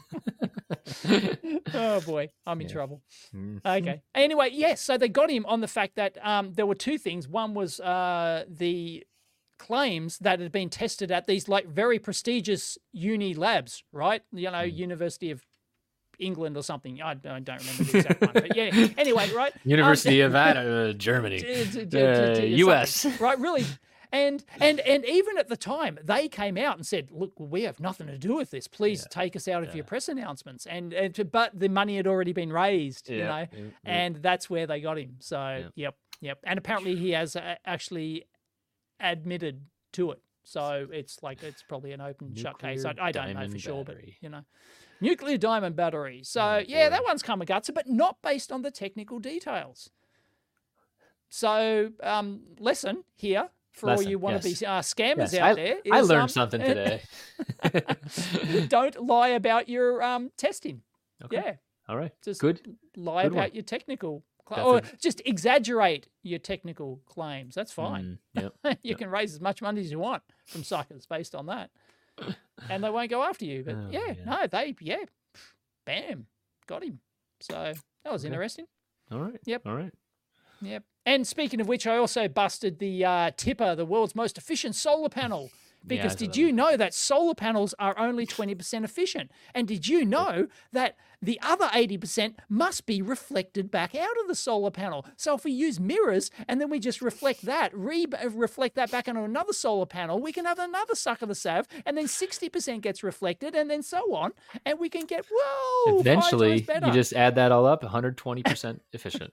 Oh boy, I'm in Yeah. trouble. Mm. Okay. Anyway, yes. So they got him on the fact that um, there were two things. One was uh, the claims that had been tested at these like very prestigious uni labs, right? You know, Mm. University of England or something. I, I don't remember the exact one, but yeah. Anyway, right? Um, University of uh, Germany, d- d- d- d- uh, d- U S. something, right? Really. And and and even at the time, they came out and said, "Look, we have nothing to do with this. Please Yeah. take us out of Yeah. your press announcements." And, and to, but the money had already been raised, you Yeah, know, yeah, yeah. and that's where they got him. So Yeah. yep, yep. And apparently, he has uh, actually admitted to it. So it's like it's probably an open shut case. I, Nuclear I don't know for diamond sure, battery. but you know, nuclear diamond battery. So Oh, yeah, boy. that one's Kamagutsu, but not based on the technical details. So um, lesson here for all Lesson, you want to yes. be uh, scammers Yes, out I, there. I is, learned um, something today. don't lie about your um, testing. Okay. Yeah, All right. just Good. lie Good about one. your technical, cla- That's or a- just exaggerate your technical claims. That's fine. Mm, yep. you yep. can raise as much money as you want from suckers based on that, and they won't go after you. But Oh, yeah, man. no, they yeah, bam, got him. So that was Okay. interesting. All right. Yep. All right. Yep. And speaking of which, I also busted the uh, Tipper, the world's most efficient solar panel. Because I saw did that you know that solar panels are only twenty percent efficient? And did you know that the other eighty percent must be reflected back out of the solar panel? So if we use mirrors and then we just reflect that, re- reflect that back onto another solar panel, we can have another suck of the sav, and then sixty percent gets reflected, and then so on. And we can get, whoa, Eventually, five times better. you just add that all up, one hundred twenty percent efficient.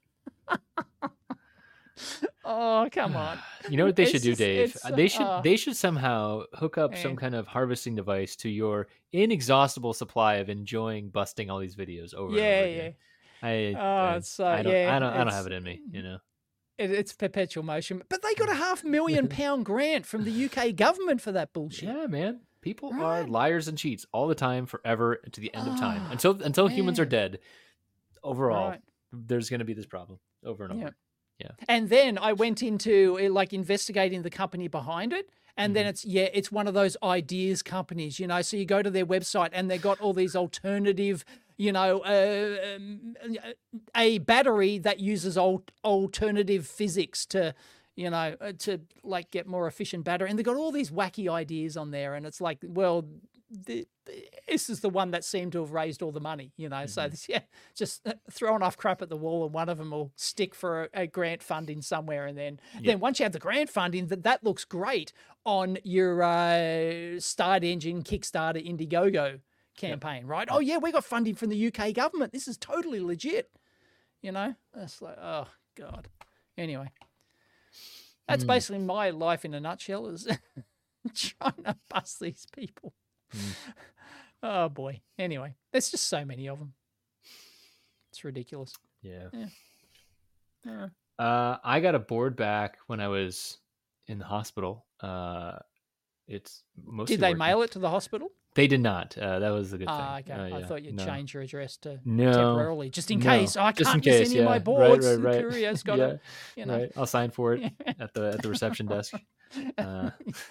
Oh, come on. You know what they It's should do, just- Dave? it's, they should uh, they should somehow hook up eh. some kind of harvesting device to your inexhaustible supply of enjoying busting all these videos over Yeah, and over yeah. again. I, Oh, I, it's, uh, I don't, yeah, I don't, I don't it's- have it in me. You know. It, it's perpetual motion. But they got a half million pound grant from the U K government for that bullshit. Yeah, man. People Right. are liars and cheats all the time, forever, to the end of time. Ah, Until until humans are man. dead. Overall, Right. there's going to be this problem over and over. Yep. Yeah. And then I went into uh, like investigating the company behind it. And then it's, yeah, it's one of those ideas companies, you know. So you go to their website and they've got all these alternative, you know, uh, um, a battery that uses old alternative physics to, you know, uh, to like get more efficient battery. And they've got all these wacky ideas on there. And it's like, well, the, this is the one that seemed to have raised all the money, you know. So this, yeah, just uh, throw enough crap at the wall, and one of them will stick for a, a grant funding somewhere. And then, then once you have the grant funding, that that looks great on your uh, Start Engine, Kickstarter, Indiegogo campaign, right? Oh yeah, we got funding from the U K government. This is totally legit. You know, it's like, oh god. Anyway, that's Hmm. basically my life in a nutshell. Is trying to bust these people. Oh boy. Anyway, there's just so many of them. It's ridiculous. Yeah. Uh, Uh, I got a board back when I was in the hospital. Uh, it's mostly did they working. mail it to the hospital? They did not. Uh, that was the good Ah, thing. okay. Uh, I yeah. thought you'd no. change your address to No. temporarily, just in No. case. Oh, I Just can't in use case, any of yeah. my Right, boards. right, The right. courier's got Yeah, to, you know. Right. I'll sign for it at the at the reception desk. Uh,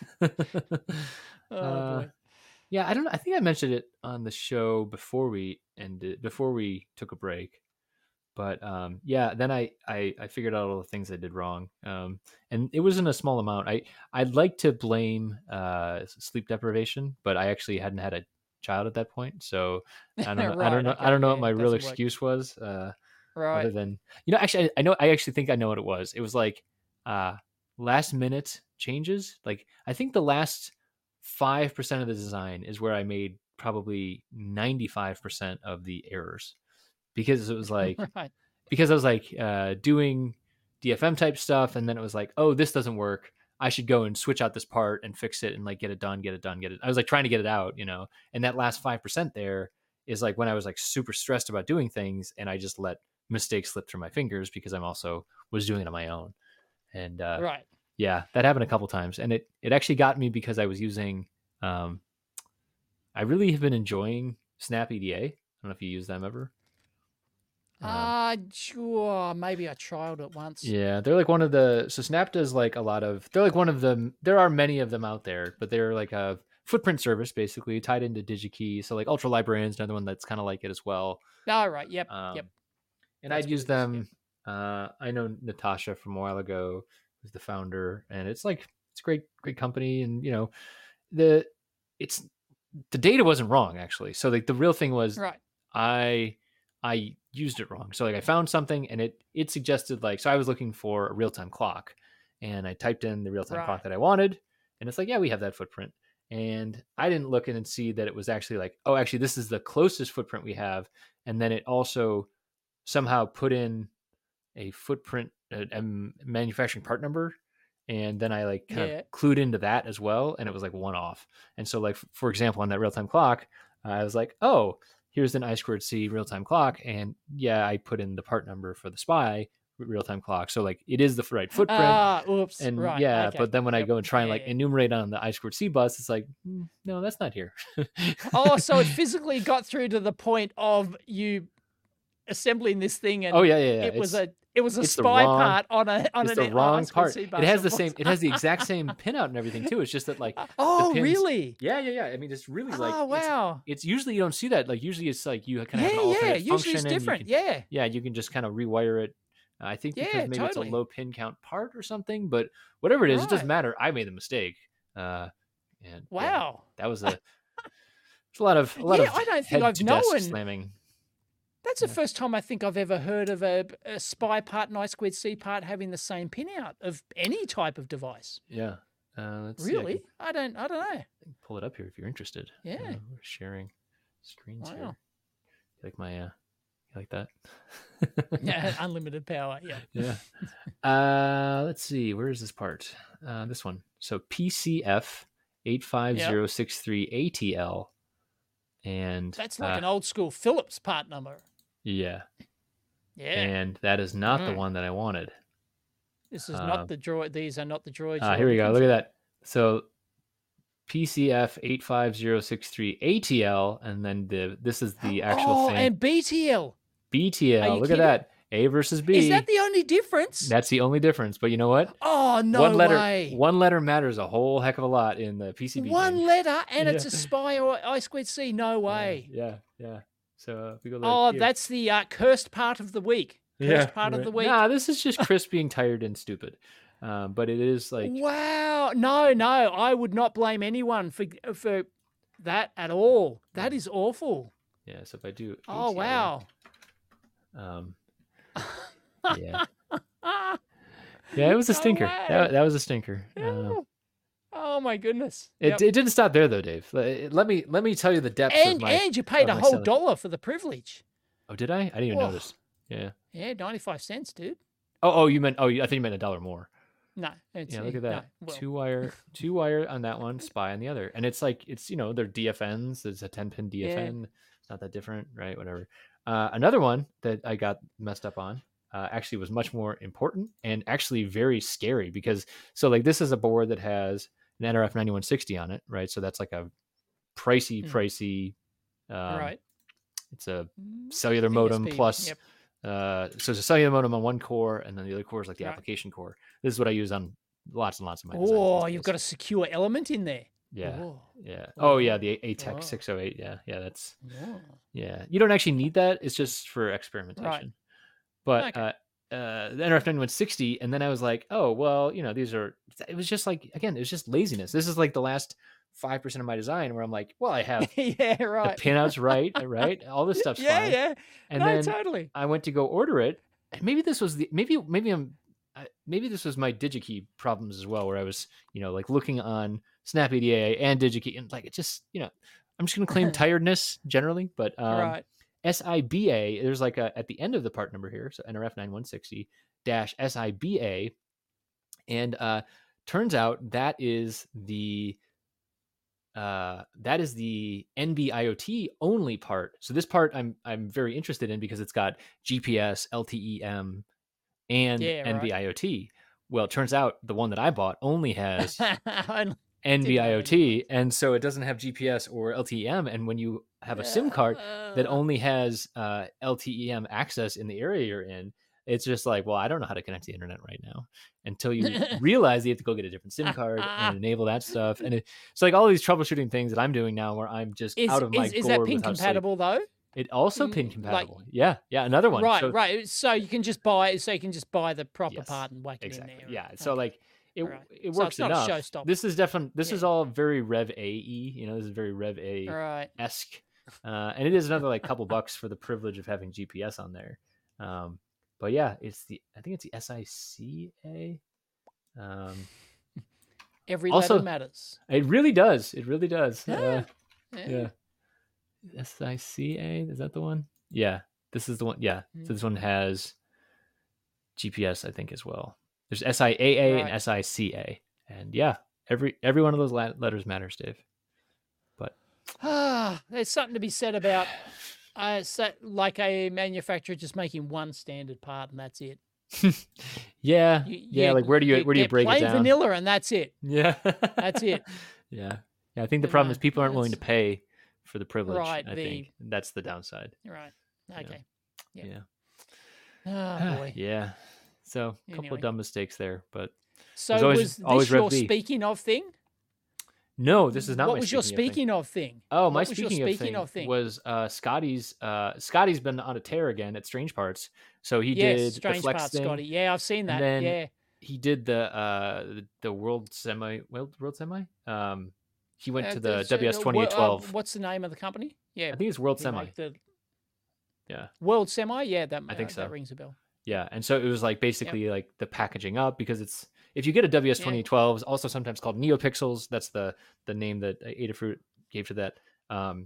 Oh uh, boy. yeah, I don't know. I think I mentioned it on the show before we ended, before we took a break. But um, yeah, then I, I I figured out all the things I did wrong, um, and it wasn't a small amount. I I'd like to blame uh, sleep deprivation, but I actually hadn't had a child at that point, so I don't know. I Right, don't know. okay, I don't know yeah, what my it real doesn't work. excuse was. Uh, Right. Other than, you know, actually, I, I know. I actually think I know what it was. It was like uh, last minute changes. Like I think the last five percent of the design is where I made probably ninety five percent of the errors, because it was like. Right. Because I was like uh, doing D F M type stuff, and then it was like, oh, this doesn't work. I should go and switch out this part and fix it and like get it done, get it done, get it. I was like trying to get it out, you know. And that last five percent there is like when I was like super stressed about doing things, and I just let mistakes slip through my fingers because I'm also was doing it on my own. And uh, Right. yeah, that happened a couple times, and it it actually got me because I was using. Um, I really have been enjoying Snap E D A. I don't know if you use them ever. Um, Ah, sure. Maybe I trialed it once. Yeah, they're like one of the so Snap does like a lot of they're like one of them. There are many of them out there, but they're like a footprint service basically tied into DigiKey. So like Ultra Librarian's another one that's kind of like it as well. Oh, right. Yep. Um, yep. And That's I'd what use it is, yep. them. Uh, I know Natasha from a while ago, who's the founder, and it's like it's a great, great company, and you know the it's the data wasn't wrong actually. So like the real thing was Right. I I used it wrong. So like I found something and it it suggested like so I was looking for a real-time clock and I typed in the real-time Right. clock that I wanted and it's like yeah, we have that footprint. And I didn't look in and see that it was actually like oh, actually this is the closest footprint we have, and then it also somehow put in a footprint a, a manufacturing part number And then I like kind Yeah. of clued into that as well, and it was like one off. And so like for example, on that real time clock, uh, I was like, oh, here's an I squared C real time clock, and yeah, I put in the part number for the SPI real time clock, so like it is the right footprint. Ah, oops. And Right. yeah, Okay. but then when I Yep. go and try and Yeah, like yeah. enumerate on the I squared C bus, it's like, "Mm, no, that's not here." Oh, so it physically got through to the point of you assembling this thing, and Oh yeah, yeah, yeah. it was It's a it was a it's the spy wrong part on a on it's an the I wrong squared part. C It bus. has the was- same it has the exact same pinout and everything too. It's just that like the Oh, pins. really? Yeah, yeah, yeah. I mean, it's really like Oh, it's, wow. it's usually you don't see that. Like usually it's like you kind of have Yeah, an yeah. alternate Usually function it's and you different. can Yeah. yeah, you can just kind of rewire it. Uh, I think because Yeah, maybe it's a totally. low pin count part or something, but whatever it is, it doesn't Right. matter. I made the mistake. Uh, and yeah, Wow. that was a it's a lot of a lot Yeah, of I don't think head I've to desk known. slamming. That's the Yeah. first time I think I've ever heard of a, a spy part and I squared C part having the same pin out of any type of device. Yeah. Uh, let's see. I Really? can I don't. I don't know. pull it up here if you're interested. Yeah. Uh, we're sharing screens here. Wow. You like my uh, you like that? Yeah, unlimited power. Yeah. Yeah. Uh, let's see. Where is this part? Uh, this one. So P C F eight five zero six three A T L, and That's like uh, an old school Phillips part number. yeah, Yeah. and that is not the Mm. one that I wanted. This is um, not the droid. These are not the droids. Uh, you're here we go. looking Look at for. that. So P C F eight five zero six three A T L, and then the this is the actual Oh, thing. and B T L. B T L. Are you Look kidding? at that. A versus B. Is that the only difference? That's the only difference. But you know what? Oh, no one letter, way. One letter matters a whole heck of a lot in the P C B. One thing. letter, and it's Yeah. a spy or I squared C. No way. Yeah, yeah. yeah. So uh, if we go like Oh, here. that's the uh, cursed part of the week. Cursed yeah, part of right. the week. Nah, this is just Chris being tired and stupid. Um, but it is like Wow. No, no. I would not blame anyone for for that at all. That is awful. yeah. So if I do, Oh, A T L, wow. Um, yeah, yeah. It was a No stinker. way. That, that was a stinker. Um, Oh, my goodness. It, Yep. it didn't stop there though, Dave. Let let me let me tell you the depths and, of my. and you paid of a my whole selling. dollar for the privilege. Oh, did I? I didn't even Oh. notice. Yeah. Yeah, ninety-five cents, dude. Oh, oh, you meant. Oh, you- I think you meant a dollar more. No. It's, Yeah, look uh, at that. No, well, Two wire, two wire on that one, spy on the other, and it's like it's you know they're D F Ns. There's a ten pin D F N. It's not that different, right? Whatever. Uh, another one that I got messed up on uh, actually was much more important and actually very scary because so like this is a board that has an N R F ninety-one sixty on it, right? So that's like a pricey, Hmm. pricey. Um, right. It's a Mm, cellular modem E S P, plus. Yep. Uh, so it's a cellular modem on one core, and then the other core is like the Right. application core. This is what I use on lots and lots of my designs Oh, these you've days. got a secure element in there. Yeah. Oh. Yeah. Oh, yeah. Oh. The A T E Oh. C six oh eight. Yeah. Yeah. That's, Oh. yeah. You don't actually need that. It's just for experimentation. But, Okay. uh, uh, the N R F ninety-one sixty, and then I was like, oh, well, you know, these are, it was just like, again, it was just laziness. This is like the last five percent of my design where I'm like, well, I have yeah, the right. pinouts right, right? All this stuff's yeah, fine. yeah. And no, then totally. I went to go order it. And maybe this was the, maybe, maybe I'm, I- maybe this was my DigiKey problems as well, where I was, you know, like looking on Snap A D A and DigiKey, and like it just, you know, I'm just going to claim tiredness generally, but um, right. S I B A, there's like a, at the end of the part number here, so N R F ninety-one sixty dash S I B A, and uh, turns out that is the, uh, that is the N B I O T only part. So this part I'm, I'm very interested in because it's got G P S, L T E M, and Yeah, N B I O T. Well, it turns out the one that I bought only has And- N B I O any T, and so it doesn't have G P S or L T E M. And when you have a SIM card that Uh, only has uh, L T E M access in the area you're in, it's just like, well, I don't know how to connect to the internet right now. Until you realize you have to go get a different SIM card and enable that stuff, and it, it's like all these troubleshooting things that I'm doing now, where I'm just is, out of my is, is that gourd pin with how to sleep. compatible though? It also Mm, pin like- compatible. yeah, yeah, another one. Right, So- right. So you can just buy so you can just buy the proper Yes, part and whack exactly. it in there. Yeah. So Okay. like it Right. it So works it's not a enough. showstopper. This is definitely this is Yeah. all very Rev A E. You know, this is very Rev A right. esque, uh, and it is another like couple bucks for the privilege of having G P S on there. Um, but yeah, it's the I think it's the S I C A. Um, Every also- letter matters. it really does. It really does. Uh, Yeah. yeah. S I C A, is that the one? Yeah. This is the one. Yeah. So Mm. this one has G P S, I think, as well. There's S I A A and Right. S I C A, and yeah, every every one of those la- letters matters, Dave. But Ah, there's something to be said about uh, so, like a manufacturer just making one standard part and that's it. yeah, You, yeah. you, Like where do you, where do you get break it plain down? vanilla and that's it. Yeah, That's it. yeah, yeah. I think the But problem no, is people aren't willing to that's pay for the privilege. right. I The think that's the downside. right. Okay. Yep. Yeah. Oh boy. Yeah. So a couple Anyway. of dumb mistakes there, but So There's always- was this always Rev your B. speaking of thing? no, this is not. What my was your speaking of thing. speaking of thing? Oh, my What was your speaking, of, speaking thing of thing? was uh, Scotty's. Uh, Scotty's been on a tear again at Strange Parts. So he Yes, did the strange Flex part, thing. Scotty. Yeah, I've seen that. then yeah. He did the uh, the, the World Semi World, World Semi. Um, he went Uh, to the there's, uh, W S wo- twenty-eight twelve. Uh, what's the name of the company? Yeah, I think it's World they Semi. make the Yeah, World Semi. Yeah, that I think uh, so. That rings a bell. yeah. And so it was like basically like the packaging up, because it's if you get a W S twenty twelve, it's also sometimes called NeoPixels. That's the the name that Adafruit gave to that. Um,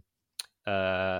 uh,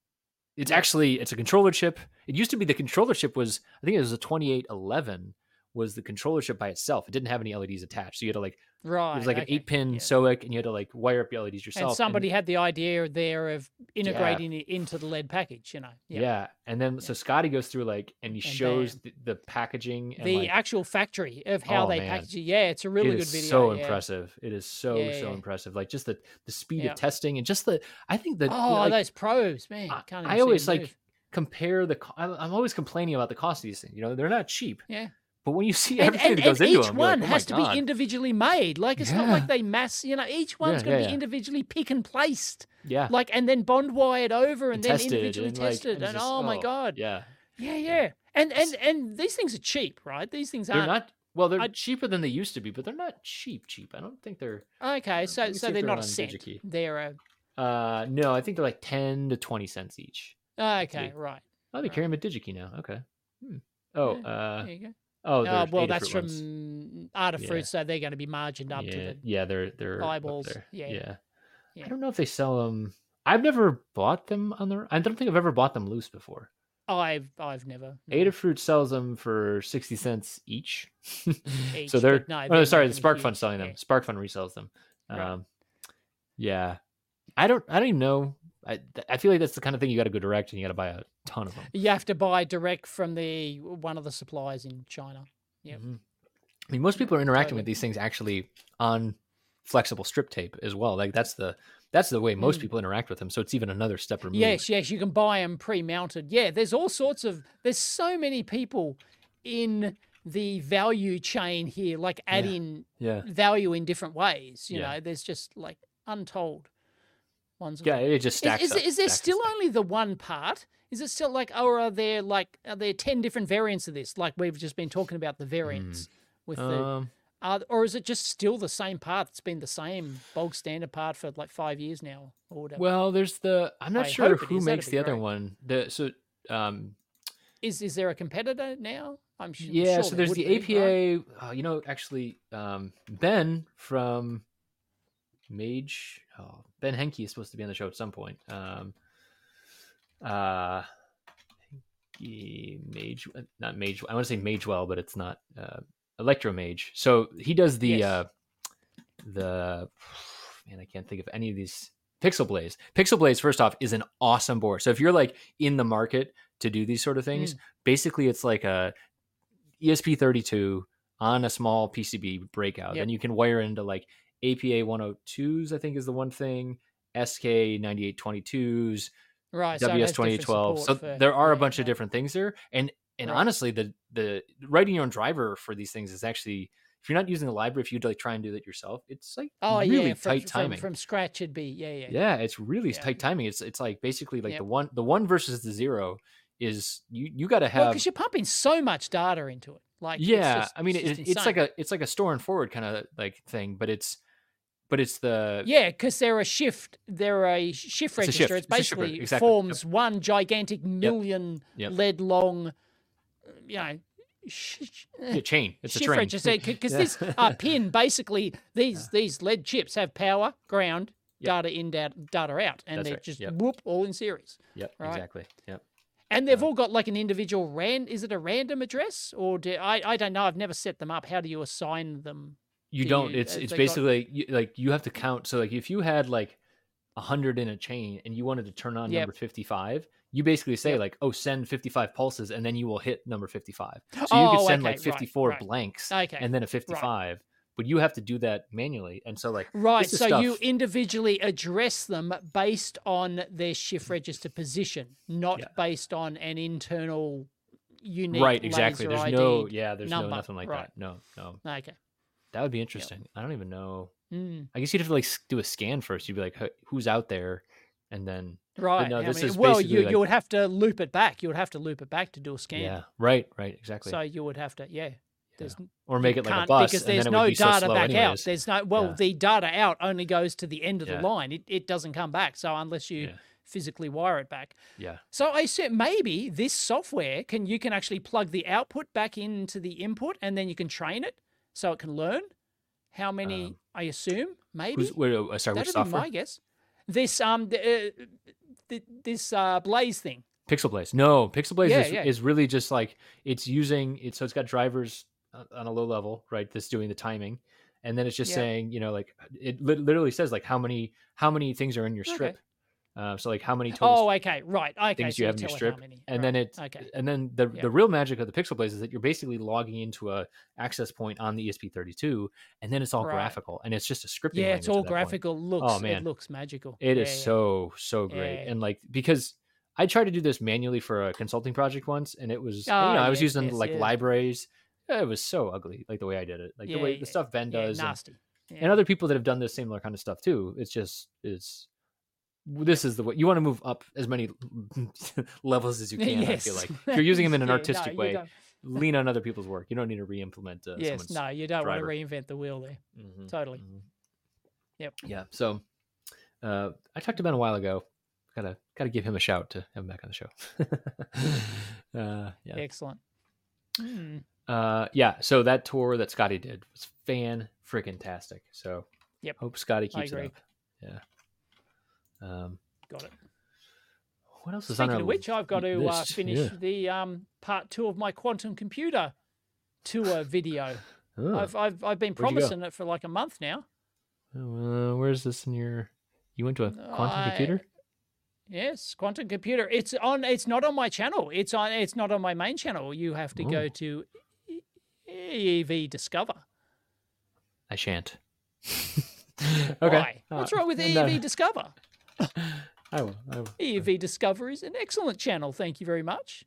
it's actually it's a controller chip. It used to be the controller chip was I think it was a twenty-eight eleven was the controller chip by itself. It didn't have any L E Ds attached, so you had to like Right. it was like okay. an eight pin yeah. S O I C, and you had to like wire up the L E Ds yourself. And somebody had the idea there of integrating it into the lead package, you know. yeah. Yeah. yeah, and then so Scotty goes through like and he And shows the, the packaging and The like actual factory of how Oh, they man. package it. Yeah, it's a really it good is video. so yeah. impressive. It is so Yeah, so yeah. impressive. Like just the the speed Yeah. of testing and just the I think that Oh, like, those probes, man. I- Can't even I see always them like move. compare the. co- I'm I'm always complaining about the cost of these things. You know, they're not cheap. Yeah. But when you see And, everything and, that goes and into each them, you're one like, oh has to my God. be individually made. Like it's not Yeah. like they mass, you know, each one's Yeah, going to yeah, be yeah. individually pick and placed. Yeah, Like and then bond wired over and, and then tested individually and, like, tested. and And, just- oh my oh, God. Yeah, Yeah, yeah. And and and these things are cheap, right? These things they're aren't not. Well, they're I- cheaper than they used to be, but they're not cheap. Cheap. I don't think they're. okay, let so me see so if they're they're not a on cent. DigiKey. They're a Uh, no, I think they're like ten to twenty cents each. okay, see. right. Oh, they Right. carry them at DigiKey now. Okay. Hmm. Oh, Yeah, uh, There you go. oh, Oh, they're well, that's Adafruit from ones. Adafruit, Yeah. so they're going to be margined up yeah, to the yeah, they're they're up eyeballs. there. Yeah, yeah. yeah. Yeah. I don't know if they sell them. I've never bought them on their. I don't think I've ever bought them loose before. I've I've never. no. Adafruit sells them for sixty cents each. Each, so they're. but no, oh, they're sorry, not the gonna be SparkFun huge, selling yeah. them. SparkFun resells them. Right. Um, yeah, I don't. I don't even know. I I feel like that's the kind of thing you got to go direct and you got to buy a ton of them. You have to buy direct from the one of the suppliers in China. Yep. Mhm. I mean, most people are interacting totally. with these things actually on flexible strip tape as well. Like that's the that's the way most Mm. people interact with them. So it's even another step removed. Yes, yes, you can buy them pre-mounted. Yeah, there's all sorts of. There's so many people in the value chain here, like adding Yeah. value in different ways. You Yeah. know, there's just like untold ones. of Yeah. them. It just stacks Is, is, up. is there stacks and still stacks. only the one part? Is it still like, or are there like, are there ten different variants of this? Like we've just been talking about the variants with the, Um, are, or is it just still the same part? It's been the same bulk standard part for like five years now, or whatever. well, there's the. I'm not I sure hope it who is. That'd makes be the other great. one. The so um Is is there a competitor now? I'm su- yeah. sure so there there's would the be, right? A P A. Uh, you know, actually, um, Ben from Mage. Oh, Ben Henke is supposed to be on the show at some point. Um, uh, Henke Mage, not Mage. I want to say Magewell, but it's not. Uh, Electro Mage. So he does the Yes. uh, the man. I can't think of any of these. Pixel Blaze. Pixel Blaze, first off, is an awesome board. So if you're like in the market to do these sort of things, Mm. basically it's like a E S P thirty-two on a small P C B breakout. Yep. Then you can wire into like A P A one oh twos, I think is the one thing, S K ninety-eight twenty-twos, Right. so it W S has twenty-eight different twelve. So support for- there are a yeah, bunch of right. different things there. And and Right. honestly, the the writing your own driver for these things is actually, if you're not using the library, if you like try and do it yourself, it's like Oh really yeah, from, tight from, timing. from scratch it'd be yeah yeah. Yeah, it's really Yeah. tight timing. It's it's like basically like Yep. the one the one versus the zero is you you got to Well, have because you're pumping so much data into it. Like it's yeah. just- I mean, it's, it, just it's like insane. a it's like a store and forward kind of like thing, but it's but it's the Yeah, because they're a shift. They're a shift It's a register. shift. It's It's a shift reg- basically exactly. Yep. forms one gigantic million Yep. lead long, you know, sh- sh- yeah, chain. It's a shift train. register. Because Yeah. this uh, pin basically these these lead chips have power, ground, Yep. data in, data, data out, and That's they're right. just Yep. whoop all in series. Yep, right? exactly. Yep. And they've Uh, all got like an individual ran. Is it a random address or do I? I don't know. I've never set them up. How do you assign them? You Do don't. you? It's Have it's they got? basically you, like you have to count. So like if you had like a hundred in a chain and you wanted to turn on Yep. number fifty-five, you basically say Yep. like, oh, send fifty-five pulses, and then you will hit number fifty-five. So you could Oh, send okay. like Right. fifty-four Right. blanks Okay. and then a Right. fifty-five, but you have to do that manually. And so like Right. this is So you stuff. individually address them based on their shift register position, not Yeah. based on an internal unique Right, exactly. laser There's no, I D yeah, there's no number. nothing like Right. that. No, no. Okay. That would be Yep. interesting. I don't even know. Mm. I guess you'd have to like s- do a scan first. You'd be like, "Who- who's out there? And then, but Right. no, How this many? is Well, you basically like, you would have to loop it back. You would have to loop it back to do a scan. yeah, right, right, exactly. So you would have to, yeah. Yeah. There's Or you make it like a can't bus, because and then there's it no would be so data slow back out. anyways. There's no well, Yeah. the data out only goes to the end of Yeah. the line. It it doesn't come back. So unless you Yeah. physically wire it back. Yeah. So I said maybe this software can you can actually plug the output back into the input and then you can train it so it can learn how many. Um, I assume maybe Who's, wait, oh, sorry, which that'd be software? my guess. This um the, uh, th- this uh Blaze thing. Pixel Blaze. No, Pixel Blaze Yeah, is, yeah. is really just like it's using it. So it's got drivers uh, on a low level, right? That's doing the timing, and then it's just Yeah. saying, you know, like it lit- literally says like how many how many things are in your Okay. strip. Uh, so like how many total Oh, okay, right. Okay, things so you you have in your tell it strip, how many. and Right. then it Okay. and then the Yeah. the real magic of the Pixel Blaze is that you're basically logging into a access point on the E S P thirty-two, and then it's all Right. graphical, and it's just a scripting Yeah, it's language all at that point. graphical. Looks Oh man, it looks magical. it Yeah, is yeah. so so great, Yeah. and like because I tried to do this manually for a consulting project once, and it was you Oh, know I was yes, using yes, like yeah. libraries. It was so ugly, like the way I did it, like the Yeah, way yeah, the stuff Ben yeah, does, and, nasty. and Yeah. other people that have done this similar kind of stuff too. It's just it's this is the way you want to move up as many levels as you can. I feel Yes. like if you're using them in an Yeah, artistic no, you way, don't. lean on other people's work. You don't need to re-implement uh, Yes, someone's no, you don't driver. want to reinvent the wheel there. Mhm, Totally. mhm. Yep. Yeah. So uh, I talked to Ben a while ago. Gotta gotta give him a shout to have him back on the show. uh, yeah. Excellent. Hmm. Uh, yeah. So that tour that Scotty did was fan freaking tastic. So Yep. hope Scotty I keeps it agree. up. Yeah. Um, Got it. what else is on Speaking our of which, I've got to uh, list? finish Yeah. the um, part two of my quantum computer tour video. Oh. I've I've I've been Where'd you go? promising it for like a month now. Uh, where's this in your? You went to a quantum I- computer? Yes, quantum computer. It's on. It's not on my channel. It's on. It's not on my main channel. You have to Oh. go to E- EEV Discover. I shan't. okay. Why? What's Uh, wrong with and, uh, EEV Discover? I will. I will. EEV Discover is an excellent channel. Thank you very much.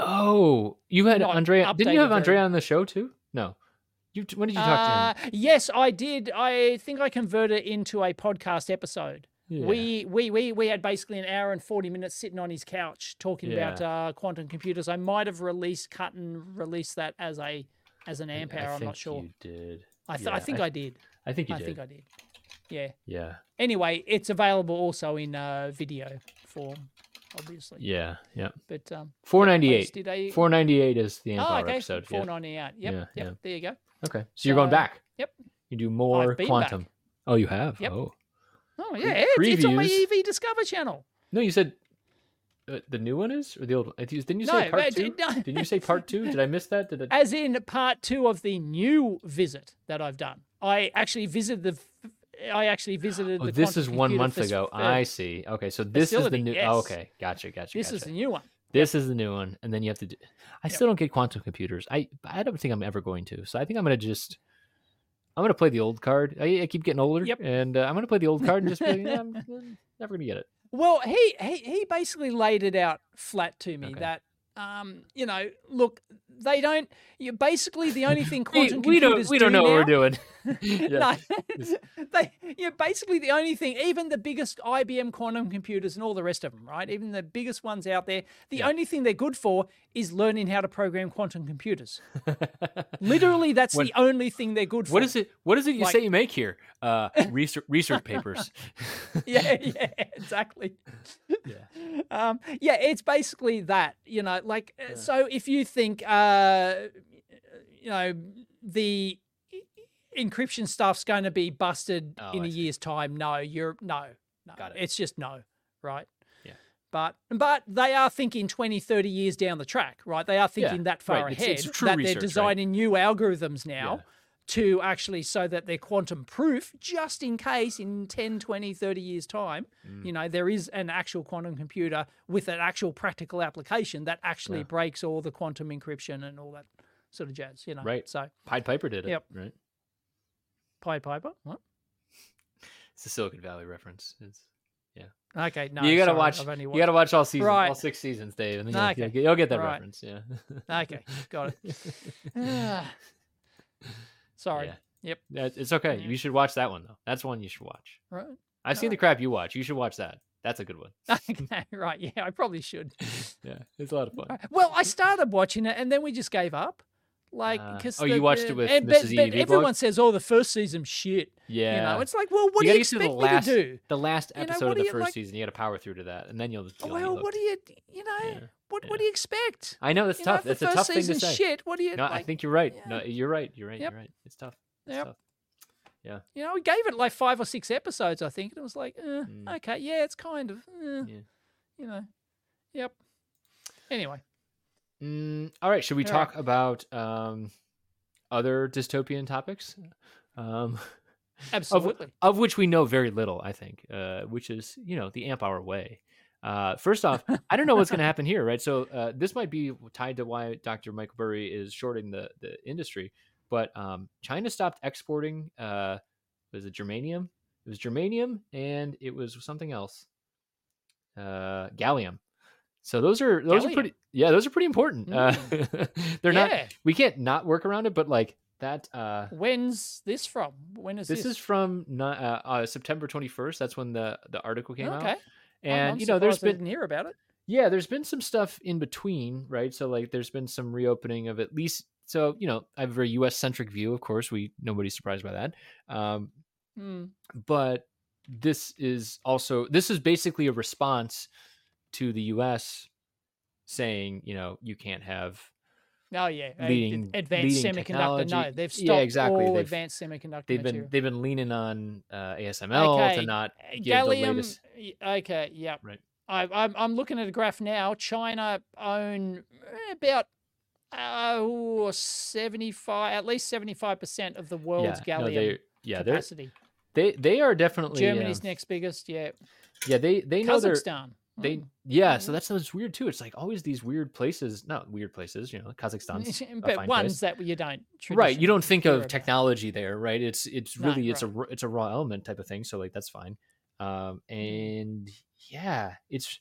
Oh, you had Not Andrea. Didn't you updated have Andrea version. on the show too? No. You. When did you talk to him? Uh, yes, I did. I think I converted it into a podcast episode. Yeah. We, we we we had basically an hour and forty minutes sitting on his couch talking about Yeah. uh, quantum computers. I might have released, cut and released that as a as an amp I hour. I'm think not sure. You did. I, th- Yeah, I think I, did. I think you I did. think I did. Yeah. Yeah. Anyway, it's available also in uh, video form, obviously. Yeah. Yeah. But um, Four I ninety just eight. did a Four ninety eight is the amp oh, hour okay, episode. four Yeah. ninety eight. Yep. Yeah, Yep. yeah. There you go. Okay. So you're going So, back. Yep. You do more I've been quantum. back. Oh, you have. Yep. Oh. Oh Pre- yeah, it's, it's on my previews. E V Discover channel. No, you said uh, the new one is or the old one? I think- Didn't you No, say part uh, two? d- no. Did you say part two? Did I miss that? Did I? As in part two of the new visit that I've done. I actually visited the. f- I actually visited. Oh, the this quantum is one computer month fas- ago. uh, I see. Okay, so this facility, is the new. yes. Oh, okay, gotcha, gotcha. This gotcha. is the new one. This is the new one, and then you have to do. I still don't get quantum computers. I I don't think I'm ever going to. So I think I'm gonna just. I'm gonna play the old card. I, I keep getting older, Yep. and uh, I'm gonna play the old card and just be like, yeah, I'm, I'm never gonna get it. Well, he, he he basically laid it out flat to me Okay. that um you know look they don't you basically the only thing We, quantum we computers don't we don't do know what we're now- doing. Yeah. No, they yeah basically the only thing even the biggest I B M quantum computers and all the rest of them right even the biggest ones out there the Yeah. only thing they're good for is learning how to program quantum computers. Literally, that's When- the only thing they're good for. What is it? What is it you Like- say you make here? Uh, research research papers. Yeah, yeah, exactly. Yeah. Um, yeah, it's basically that, you know, like, uh, Yeah. so if you think, uh, you know, the e- encryption stuff's going to be busted Oh, in I a see. year's time, no, you're, no, no, Got it. it's just no, right? Yeah. but but they are thinking twenty, thirty years down the track, right? They are thinking Yeah, that far right. It's- ahead it's true that research, they're right? designing new algorithms now Yeah. to actually so that they're quantum proof, just in case in ten, twenty, thirty years time, Mm. you know, there is an actual quantum computer with an actual practical application that actually Yeah. breaks all the quantum encryption and all that sort of jazz, you know. Right. So Pied Piper did it. Yep. Right. Pied Piper? What? It's a Silicon Valley reference. It's Okay, no. you gotta sorry, watch. I've only You watched. gotta watch all seasons, Right. all six seasons, Dave, and then you'll, Okay. you'll, get, you'll get that Right. reference. Yeah. Okay, got it. Ah. Sorry. Yeah. Yep. That- It's okay. Yeah. You should watch that one though. That's one you should watch. Right. I've seen the Alright. crap you watch. You should watch that. That's a good one. Okay, right. Yeah, I probably should. Yeah, it's a lot of fun. Well, I started watching it and then we just gave up. Like, Uh, because oh, you watched it with Missus but, but E V blog? everyone says, "Oh, the first season's shit." Yeah. You know, it's like, well, what You do gotta you get to the expect last- me to do? The last You know, episode what of do the you, first like- season, you got to power through to that, and then you'll. you'll Well, be what do hooked. you, you know, Yeah, what yeah. what do you expect? I know that's You know, tough. if It's the a first tough thing to season's say. shit, what do you? No, I like, think you're right. yeah. No, you're right. You're right. Yep. You're right. It's tough. It's Yep. tough. You know, we gave it like five or six episodes, I think, and it was like, eh, Mm. okay, yeah, it's kind of, eh, Yeah. you know, yep. Anyway, Mm, all right. Should we All talk about um, other dystopian topics? Um, absolutely. of which we know very little, I think, uh, which is, you know, the amp hour way. Uh, first off, I don't know what's going to happen here, right? So uh, this might be tied to why Doctor Michael Burry is shorting the, the industry, but um, China stopped exporting, uh, was it germanium? It was germanium and it was something else, uh, gallium. So those are, those Gallium. are pretty, yeah, those are pretty important. Uh, they're not, Yeah. we can't not work around it, but like that, uh, When's this from? When is this this? is from not, uh, uh, September twenty-first. That's when the, the article came okay. out. And, I'm you know, there's surprised I been, didn't hear about it. yeah, there's been some stuff in between, right? So like there's been some reopening of at least, so, you know, I have a very U S centric view, of course, we, nobody's surprised by that. Um, Hmm. but this is also, this is basically a response to the U S saying, you know, you can't have, Oh yeah, a- leading- advanced leading semiconductor. technology. No, they've Yeah, stopped exactly. all They've- advanced semiconductor they've been, material. they've been leaning on uh, A S M L Okay, to not uh, give the Gallium. latest. y- Okay, yeah. Right. I, I'm I'm looking at a graph now. China own eh, about uh, seventy-five, at least seventy-five percent of the world's Yeah, no, gallium they, yeah, they're, capacity. they, they are definitely, Germany's uh, next biggest. Yeah, yeah, they, they know they're, Kazakhstan. They Mm. yeah, so that's what's weird too. It's like always these weird places, not weird places, you know, Kazakhstan's a but fine ones place. that you don't Right. You don't think hear of about. technology there, right? It's it's No, really it's a right. r- it's a raw element type of thing. So like that's fine. Um, Mm. and yeah, it's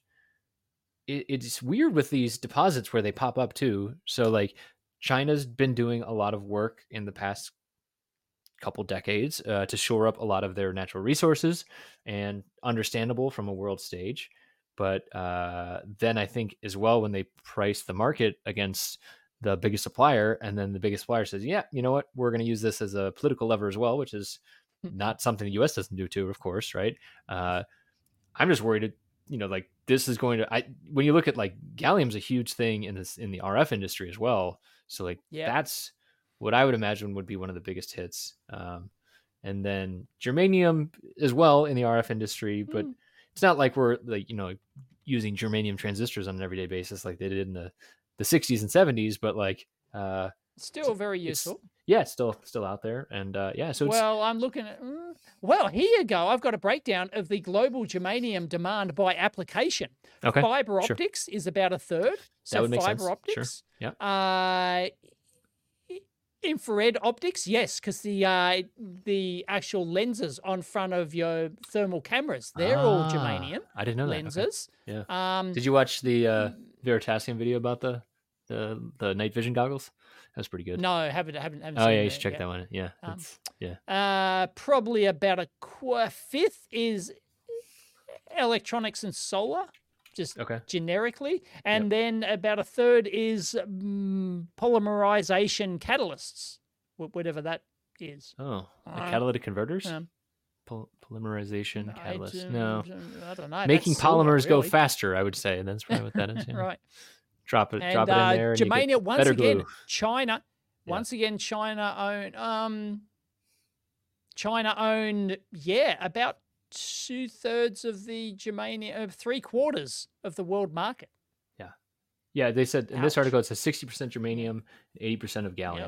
it, it's weird with these deposits where they pop up too. So like China's been doing a lot of work in the past couple decades uh, to shore up a lot of their natural resources, and understandable from a world stage. But uh, then I think as well, when they price the market against the biggest supplier, and then the biggest supplier says, yeah, you know what, we're going to use this as a political lever as well, which is not something the U S doesn't do too, of course, right? Uh, I'm just worried, you know, like this is going to, I, when you look at like gallium's a huge thing in this, in the R F industry as well. So like Yep. that's what I would imagine would be one of the biggest hits. Um, and then germanium as well in the R F industry, but Mm. it's not like we're like, you know, using germanium transistors on an everyday basis like they did in the, the sixties and seventies, but like, uh, Still very it's- useful. yeah, it's still, still out there. And, uh, yeah, so it's, Well, I'm looking at. mm, Well, here you go. I've got a breakdown of the global germanium demand by application. okay. Fiber sure. optics is about a third. So would make fiber sense. Sure. optics. Yeah. Uh, i- infrared optics, yes, because the uh, the actual lenses on front of your thermal cameras, they're all Ah, germanium I didn't know that. Okay. lenses. Yeah. Um, Did you watch the uh, Veritasium video about the, the the night vision goggles? That was pretty good. no, haven't haven't haven't. oh seen yeah, you that should check yet. that one. Yeah, Um, it's, yeah. Uh, probably about a qu- fifth is electronics and solar, just Okay. generically, and then about a third is um, polymerization catalysts, wh- whatever that is. Oh, like Uh, catalytic converters, Um, Pol- polymerization I catalyst. don't- No, I don't know. making that's silver, polymers go really. faster. I would say that's probably what that is. Yeah. Right. Drop it, And drop it in uh, there. And you get germanium, once better again, glue. China, Yeah. once again, China own, um, China owned, yeah, about two thirds of the germanium, uh, three quarters of the world market. Yeah. Yeah. They said in this Ouch. article, it says sixty percent germanium and eighty percent of gallium. Yep.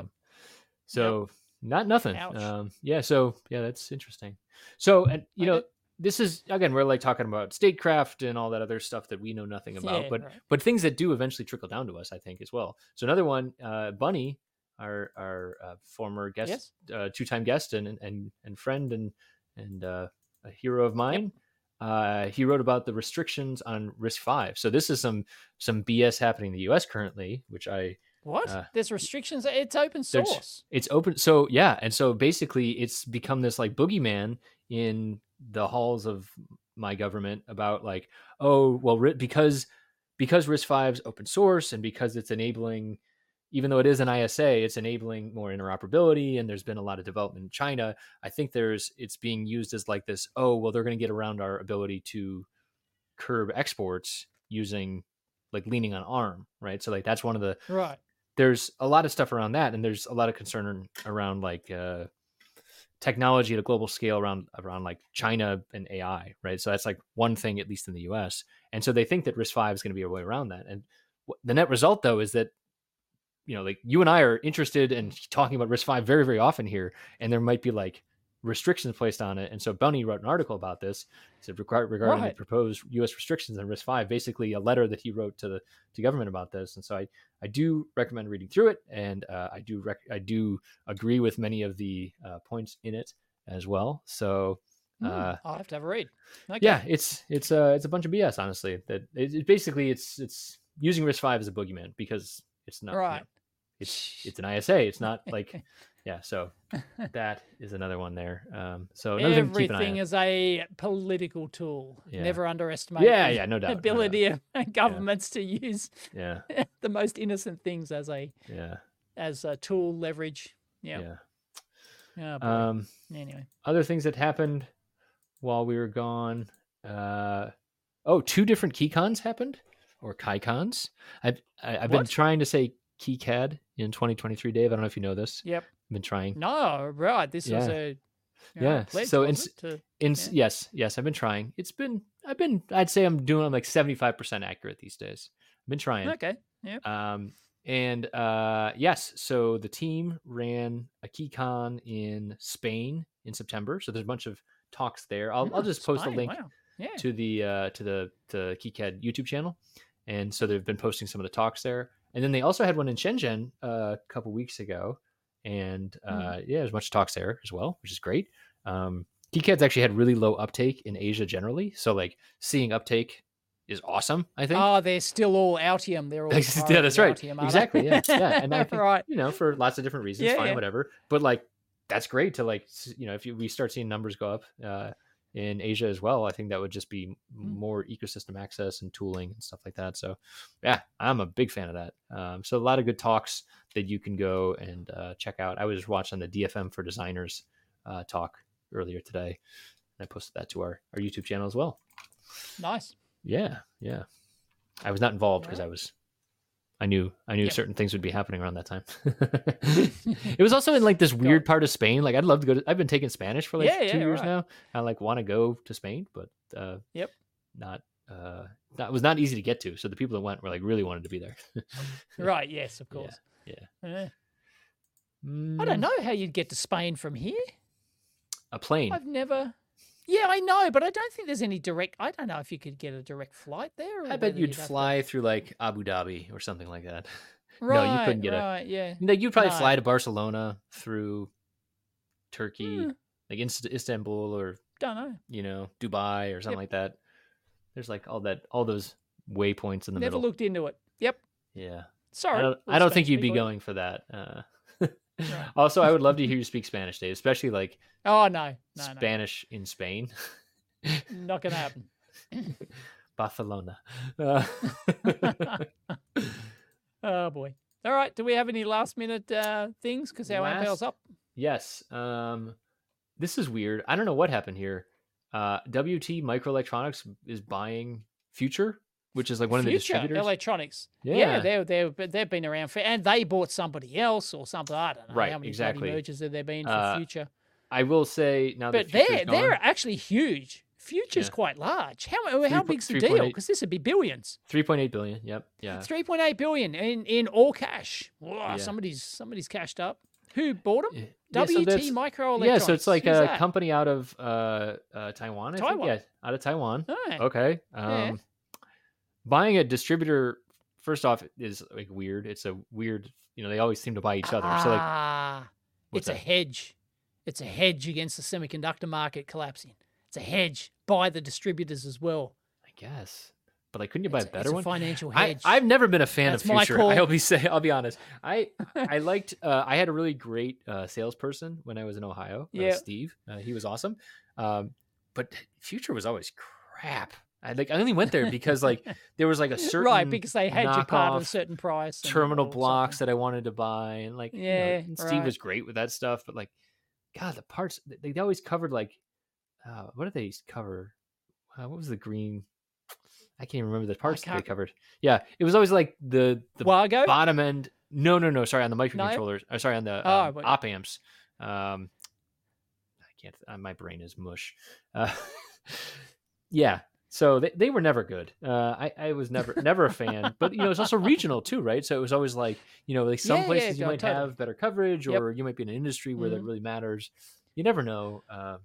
So not nothing. Ouch. Um, yeah. So yeah, that's interesting. So, and you know, Okay. this is again, we're like talking about statecraft and all that other stuff that we know nothing about, Yeah, but right. but things that do eventually trickle down to us, I think, as well. So another one, uh, Bunny, our our uh, former guest, Yes. uh, two time guest and and and friend and and uh, a hero of mine. Uh, he wrote about the restrictions on RISC-V. So this is some some B S happening in the U S currently, which I What? Uh, There's restrictions. It's open there's- source. it's open. So yeah, and so basically, it's become this like boogeyman in the halls of my government about like, oh well, ri- because because RISC-V is open source and because it's enabling, even though it is an I S A, it's enabling more interoperability. And there's been a lot of development in China. I think there's it's being used as like this. Oh well, they're going to get around our ability to curb exports using like leaning on ARM, right? So like that's one of the Right. there's a lot of stuff around that, and there's a lot of concern around like uh, technology at a global scale around around like China and A I, right? So that's like one thing, at least in the U S. And so they think that RISC-V is going to be a way around that. And w- the net result, though, is that you know, like you and I are interested in talking about RISC-V very, very often here, and there might be like restrictions placed on it. And so Bunny wrote an article about this. He said regarding Right. the proposed U S restrictions on RISC-V, basically a letter that he wrote to the to government about this. And so I I do recommend reading through it, and uh, I do rec- I do agree with many of the uh, points in it as well. So Hmm, uh, I'll have to have a read. Okay. yeah, it's it's uh, it's a bunch of B S, honestly. That it, it basically it's it's using RISC-V as a boogeyman because it's not you know, Right. it's it's an I S A. It's not like yeah. So that is another one there. Um, so another thing to keep an eye Everything on. is a political tool. Yeah. Never underestimate Yeah, the yeah, no doubt, no doubt. ability of governments to use Yeah, the most innocent things as a yeah, as a tool leverage. Yeah. yeah. Oh, boy. Um, Anyway. other things that happened while we were gone. Uh, oh, two different KeyCons happened, or KaiCons. I've I, I've been What? trying to say KiCad in twenty twenty-three, Dave. I don't know if you know this. Yep. I've been trying. No, right. This was Yeah. a you know, Yeah, pledge, so was it's- it, to- In, Yeah. Yes, yes, I've been trying. It's been, I've been, I'd say I'm doing, I'm like seventy-five percent accurate these days. I've been trying. okay. Yeah. Um, and uh, yes, so the team ran a KeyCon in Spain in September. So there's a bunch of talks there. I'll, I'll Oh, just post Spain, a link Wow. Yeah. to the uh, to the the KeyCAD YouTube channel, and so they've been posting some of the talks there. And then they also had one in Shenzhen uh, a couple weeks ago, and uh, yeah, there's a bunch of talks there as well, which is great. Um, KeyCAD's actually had really low uptake in Asia generally, so like seeing uptake is awesome. I think. Oh, they're still all Altium. They're all yeah, priority that's right. Altium, aren't they? Exactly. Yeah, yeah. And I think right. you know for lots of different reasons, Yeah, fine, yeah. whatever. But like that's great to like s- you know if you, we start seeing numbers go up uh, in Asia as well, I think that would just be Mm. more ecosystem access and tooling and stuff like that. So yeah, I'm a big fan of that. Um, so a lot of good talks that you can go and uh, check out. I was watching the D F M for Designers uh, talk earlier today, and I posted that to our our YouTube channel as well. Nice. Yeah, yeah. I was not involved because I was, I knew, I knew Yep. certain things would be happening around that time. It was also in like this weird part of Spain. Like I'd love to go to. I've been taking Spanish for like Yeah, two yeah, years right. now. I like want to go to Spain, but uh, Yep. not. Uh, that was not easy to get to. So the people that went were like really wanted to be there. Right. Yes, of Yeah, course. yeah. Yeah. I Mm, don't know how you'd get to Spain from here. A plane. I've never. Yeah, I know, but I don't think there's any direct. I don't know if you could get a direct flight there. Or I bet whether you'd have to- fly through like Abu Dhabi or something like that. Right, no, you couldn't get a- right, yeah. Like you'd probably No. fly to Barcelona through Turkey, Hmm. like Inst- Istanbul or Don't know. you know, Dubai or something Yep. like that. There's like all that, all those waypoints in the Never middle. looked into it. Yep. Yeah, Sorry. I don't, all I don't the think Spanish you'd be people. going for that. Uh, Right. Also, I would love to hear you speak Spanish, Dave, especially like Oh no, no, Spanish in Spain, no, not gonna happen. Barcelona. Uh, Oh boy. All right. Do we have any last minute uh, things? Because our Last- AMPL's up. yes, um, this is weird. I don't know what happened here. Uh, W T Microelectronics is buying Future, which is like one of the Future distributors. Electronics. Yeah. Yeah, they're they're but they've been around for, and they bought somebody else or something. I don't know Right, how many exactly. bloody mergers have there been for Uh, Future. I will say now But that they're Future's they're gone- actually huge. Future's Yeah. quite large. How how po- big's the three point deal? eight. Because this would be billions. three point eight billion. Yep. Yeah. three point eight billion in in all cash. Whoa, Yeah. somebody's somebody's cashed up. Who bought them? Yeah, so W T that's- Microelectronics. Yeah, so it's like Who's a that? company out of uh, uh, Taiwan. I Taiwan. Think. Yeah, out of Taiwan. Oh, Okay. Yeah. Um, Buying a distributor, first off, is like weird. It's a weird. You know, they always seem to buy each other. So like, Ah, what's it's a that? hedge. It's a hedge against the semiconductor market collapsing. It's a hedge. Buy the distributors as well. I guess. But like, couldn't you buy It's a a- better it's a one? financial I, hedge. I've never been a fan That's of my Future. call. I'll be say, I'll be honest. I I liked. Uh, I had a really great uh, salesperson when I was in Ohio. Uh, Yeah. Steve. Uh, he was awesome. Um, but Future was always crap. I like. I only went there because like there was like a certain right, because they had your card at a knockoff certain price. and- terminal or blocks something. that I wanted to buy, and like you know, Yeah, and Steve right. was great with that stuff. But like, God, the parts they, they always covered like, uh, what did they cover? Uh, what was the green? I can't even remember the parts that they can't- covered. Yeah, it was always like the the Wago? bottom end. No, no, no. Sorry, on the microcontrollers. Or sorry, on the Oh, um, but- op amps. Um, I can't. Uh, my brain is mush. Uh, yeah. So they, they were never good. Uh, I, I was never never a fan. But you know, it's also regional too, right? So it was always like you know, like some Yeah, yeah, places you no, might totally. have better coverage, Yep. or you might be in an industry where that Mhm. really matters. You never know. Uh,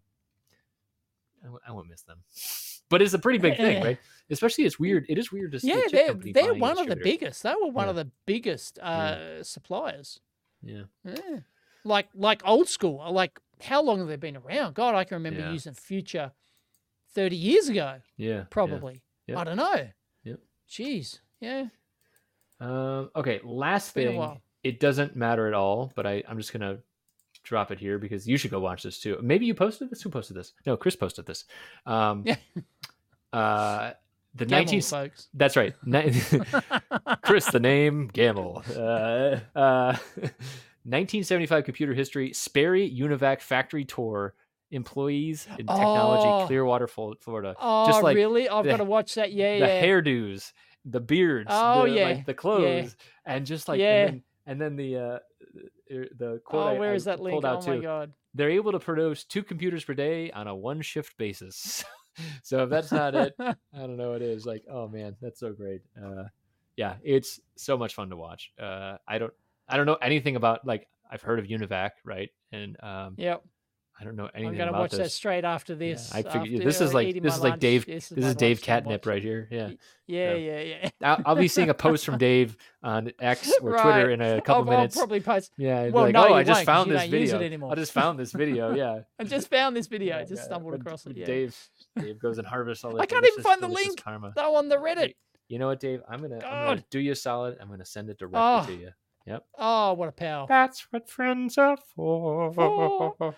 I, w- I won't miss them. But it's a pretty big thing, right? Especially it's weird. It is weird to see. Yeah, a chip they're company they're buying a one of the distributor. biggest. They were one Yeah. of the biggest uh, suppliers. Yeah. Yeah. Like like old school. Like how long have they been around? God, I can remember Yeah. using Future thirty years ago, Yeah. yeah. probably. Yep. I don't know. Yep. Jeez. Yeah. Um, okay, last been a thing. while. It doesn't matter at all, but I, I'm just gonna drop it here because you should go watch this too. Maybe you posted this. Who posted this? No, Chris posted this. Um, Yeah. uh, the Gamble, nineteen. folks. That's right. Ni- Chris, the name Gamble. Uh, uh, nineteen seventy-five computer history. Sperry Univac factory tour. Employees in technology, Oh. Clearwater, Flo- Florida. Oh, Just like really? I've the- got to watch that. Yeah, the yeah. hairdos, the beards, Oh, the, yeah, like the clothes, and just like Yeah. and, then, and then the uh, the the quote Oh, I, where I is that link? pulled out Oh my too. god. They're able to produce two computers per day on a one shift basis. So if that's not it, I don't know what is. Like, oh man, that's so great. Uh, yeah, it's so much fun to watch. Uh, I don't I don't know anything about like I've heard of Univac, right? And um, Yep. I don't know I'm anything gonna about watch this. that straight after Yeah, this. I figure after, this is uh, like eating this my is like lunch. Dave. This This my is Dave lunchtime Catnip watch. right here. Yeah. Yeah, yeah, yeah. I'll, I'll be seeing a post from Dave on X or Right. Twitter in a couple I'll, I'll minutes. probably post. Yeah, it'd be Well, like, no, oh, you I just won't 'cause found you this don't use it video. anymore. I just found this video. Yeah, I just found this video. I Yeah, just yeah. stumbled When across it. Yeah. Dave, Dave goes and harvests all. I the can't even delicious- find the delicious link. Karma. That on the Reddit. Hey, you know what, Dave? I'm gonna, I'm gonna God. do you a solid. I'm gonna send it directly Oh. to you. Yep. Oh, what a pal. That's what friends are for. For.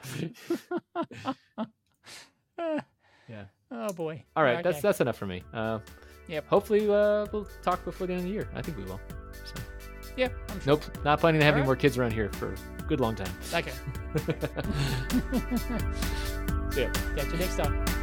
Yeah. Oh boy. All right, that's Okay. that's enough for me. Uh, Yep. Hopefully, uh, we'll talk before the end of the year. I think we will. So. Yeah. I'm sure. Nope, not planning to have any Alright. more kids around here for a good long time. Okay. See ya. Catch you next time.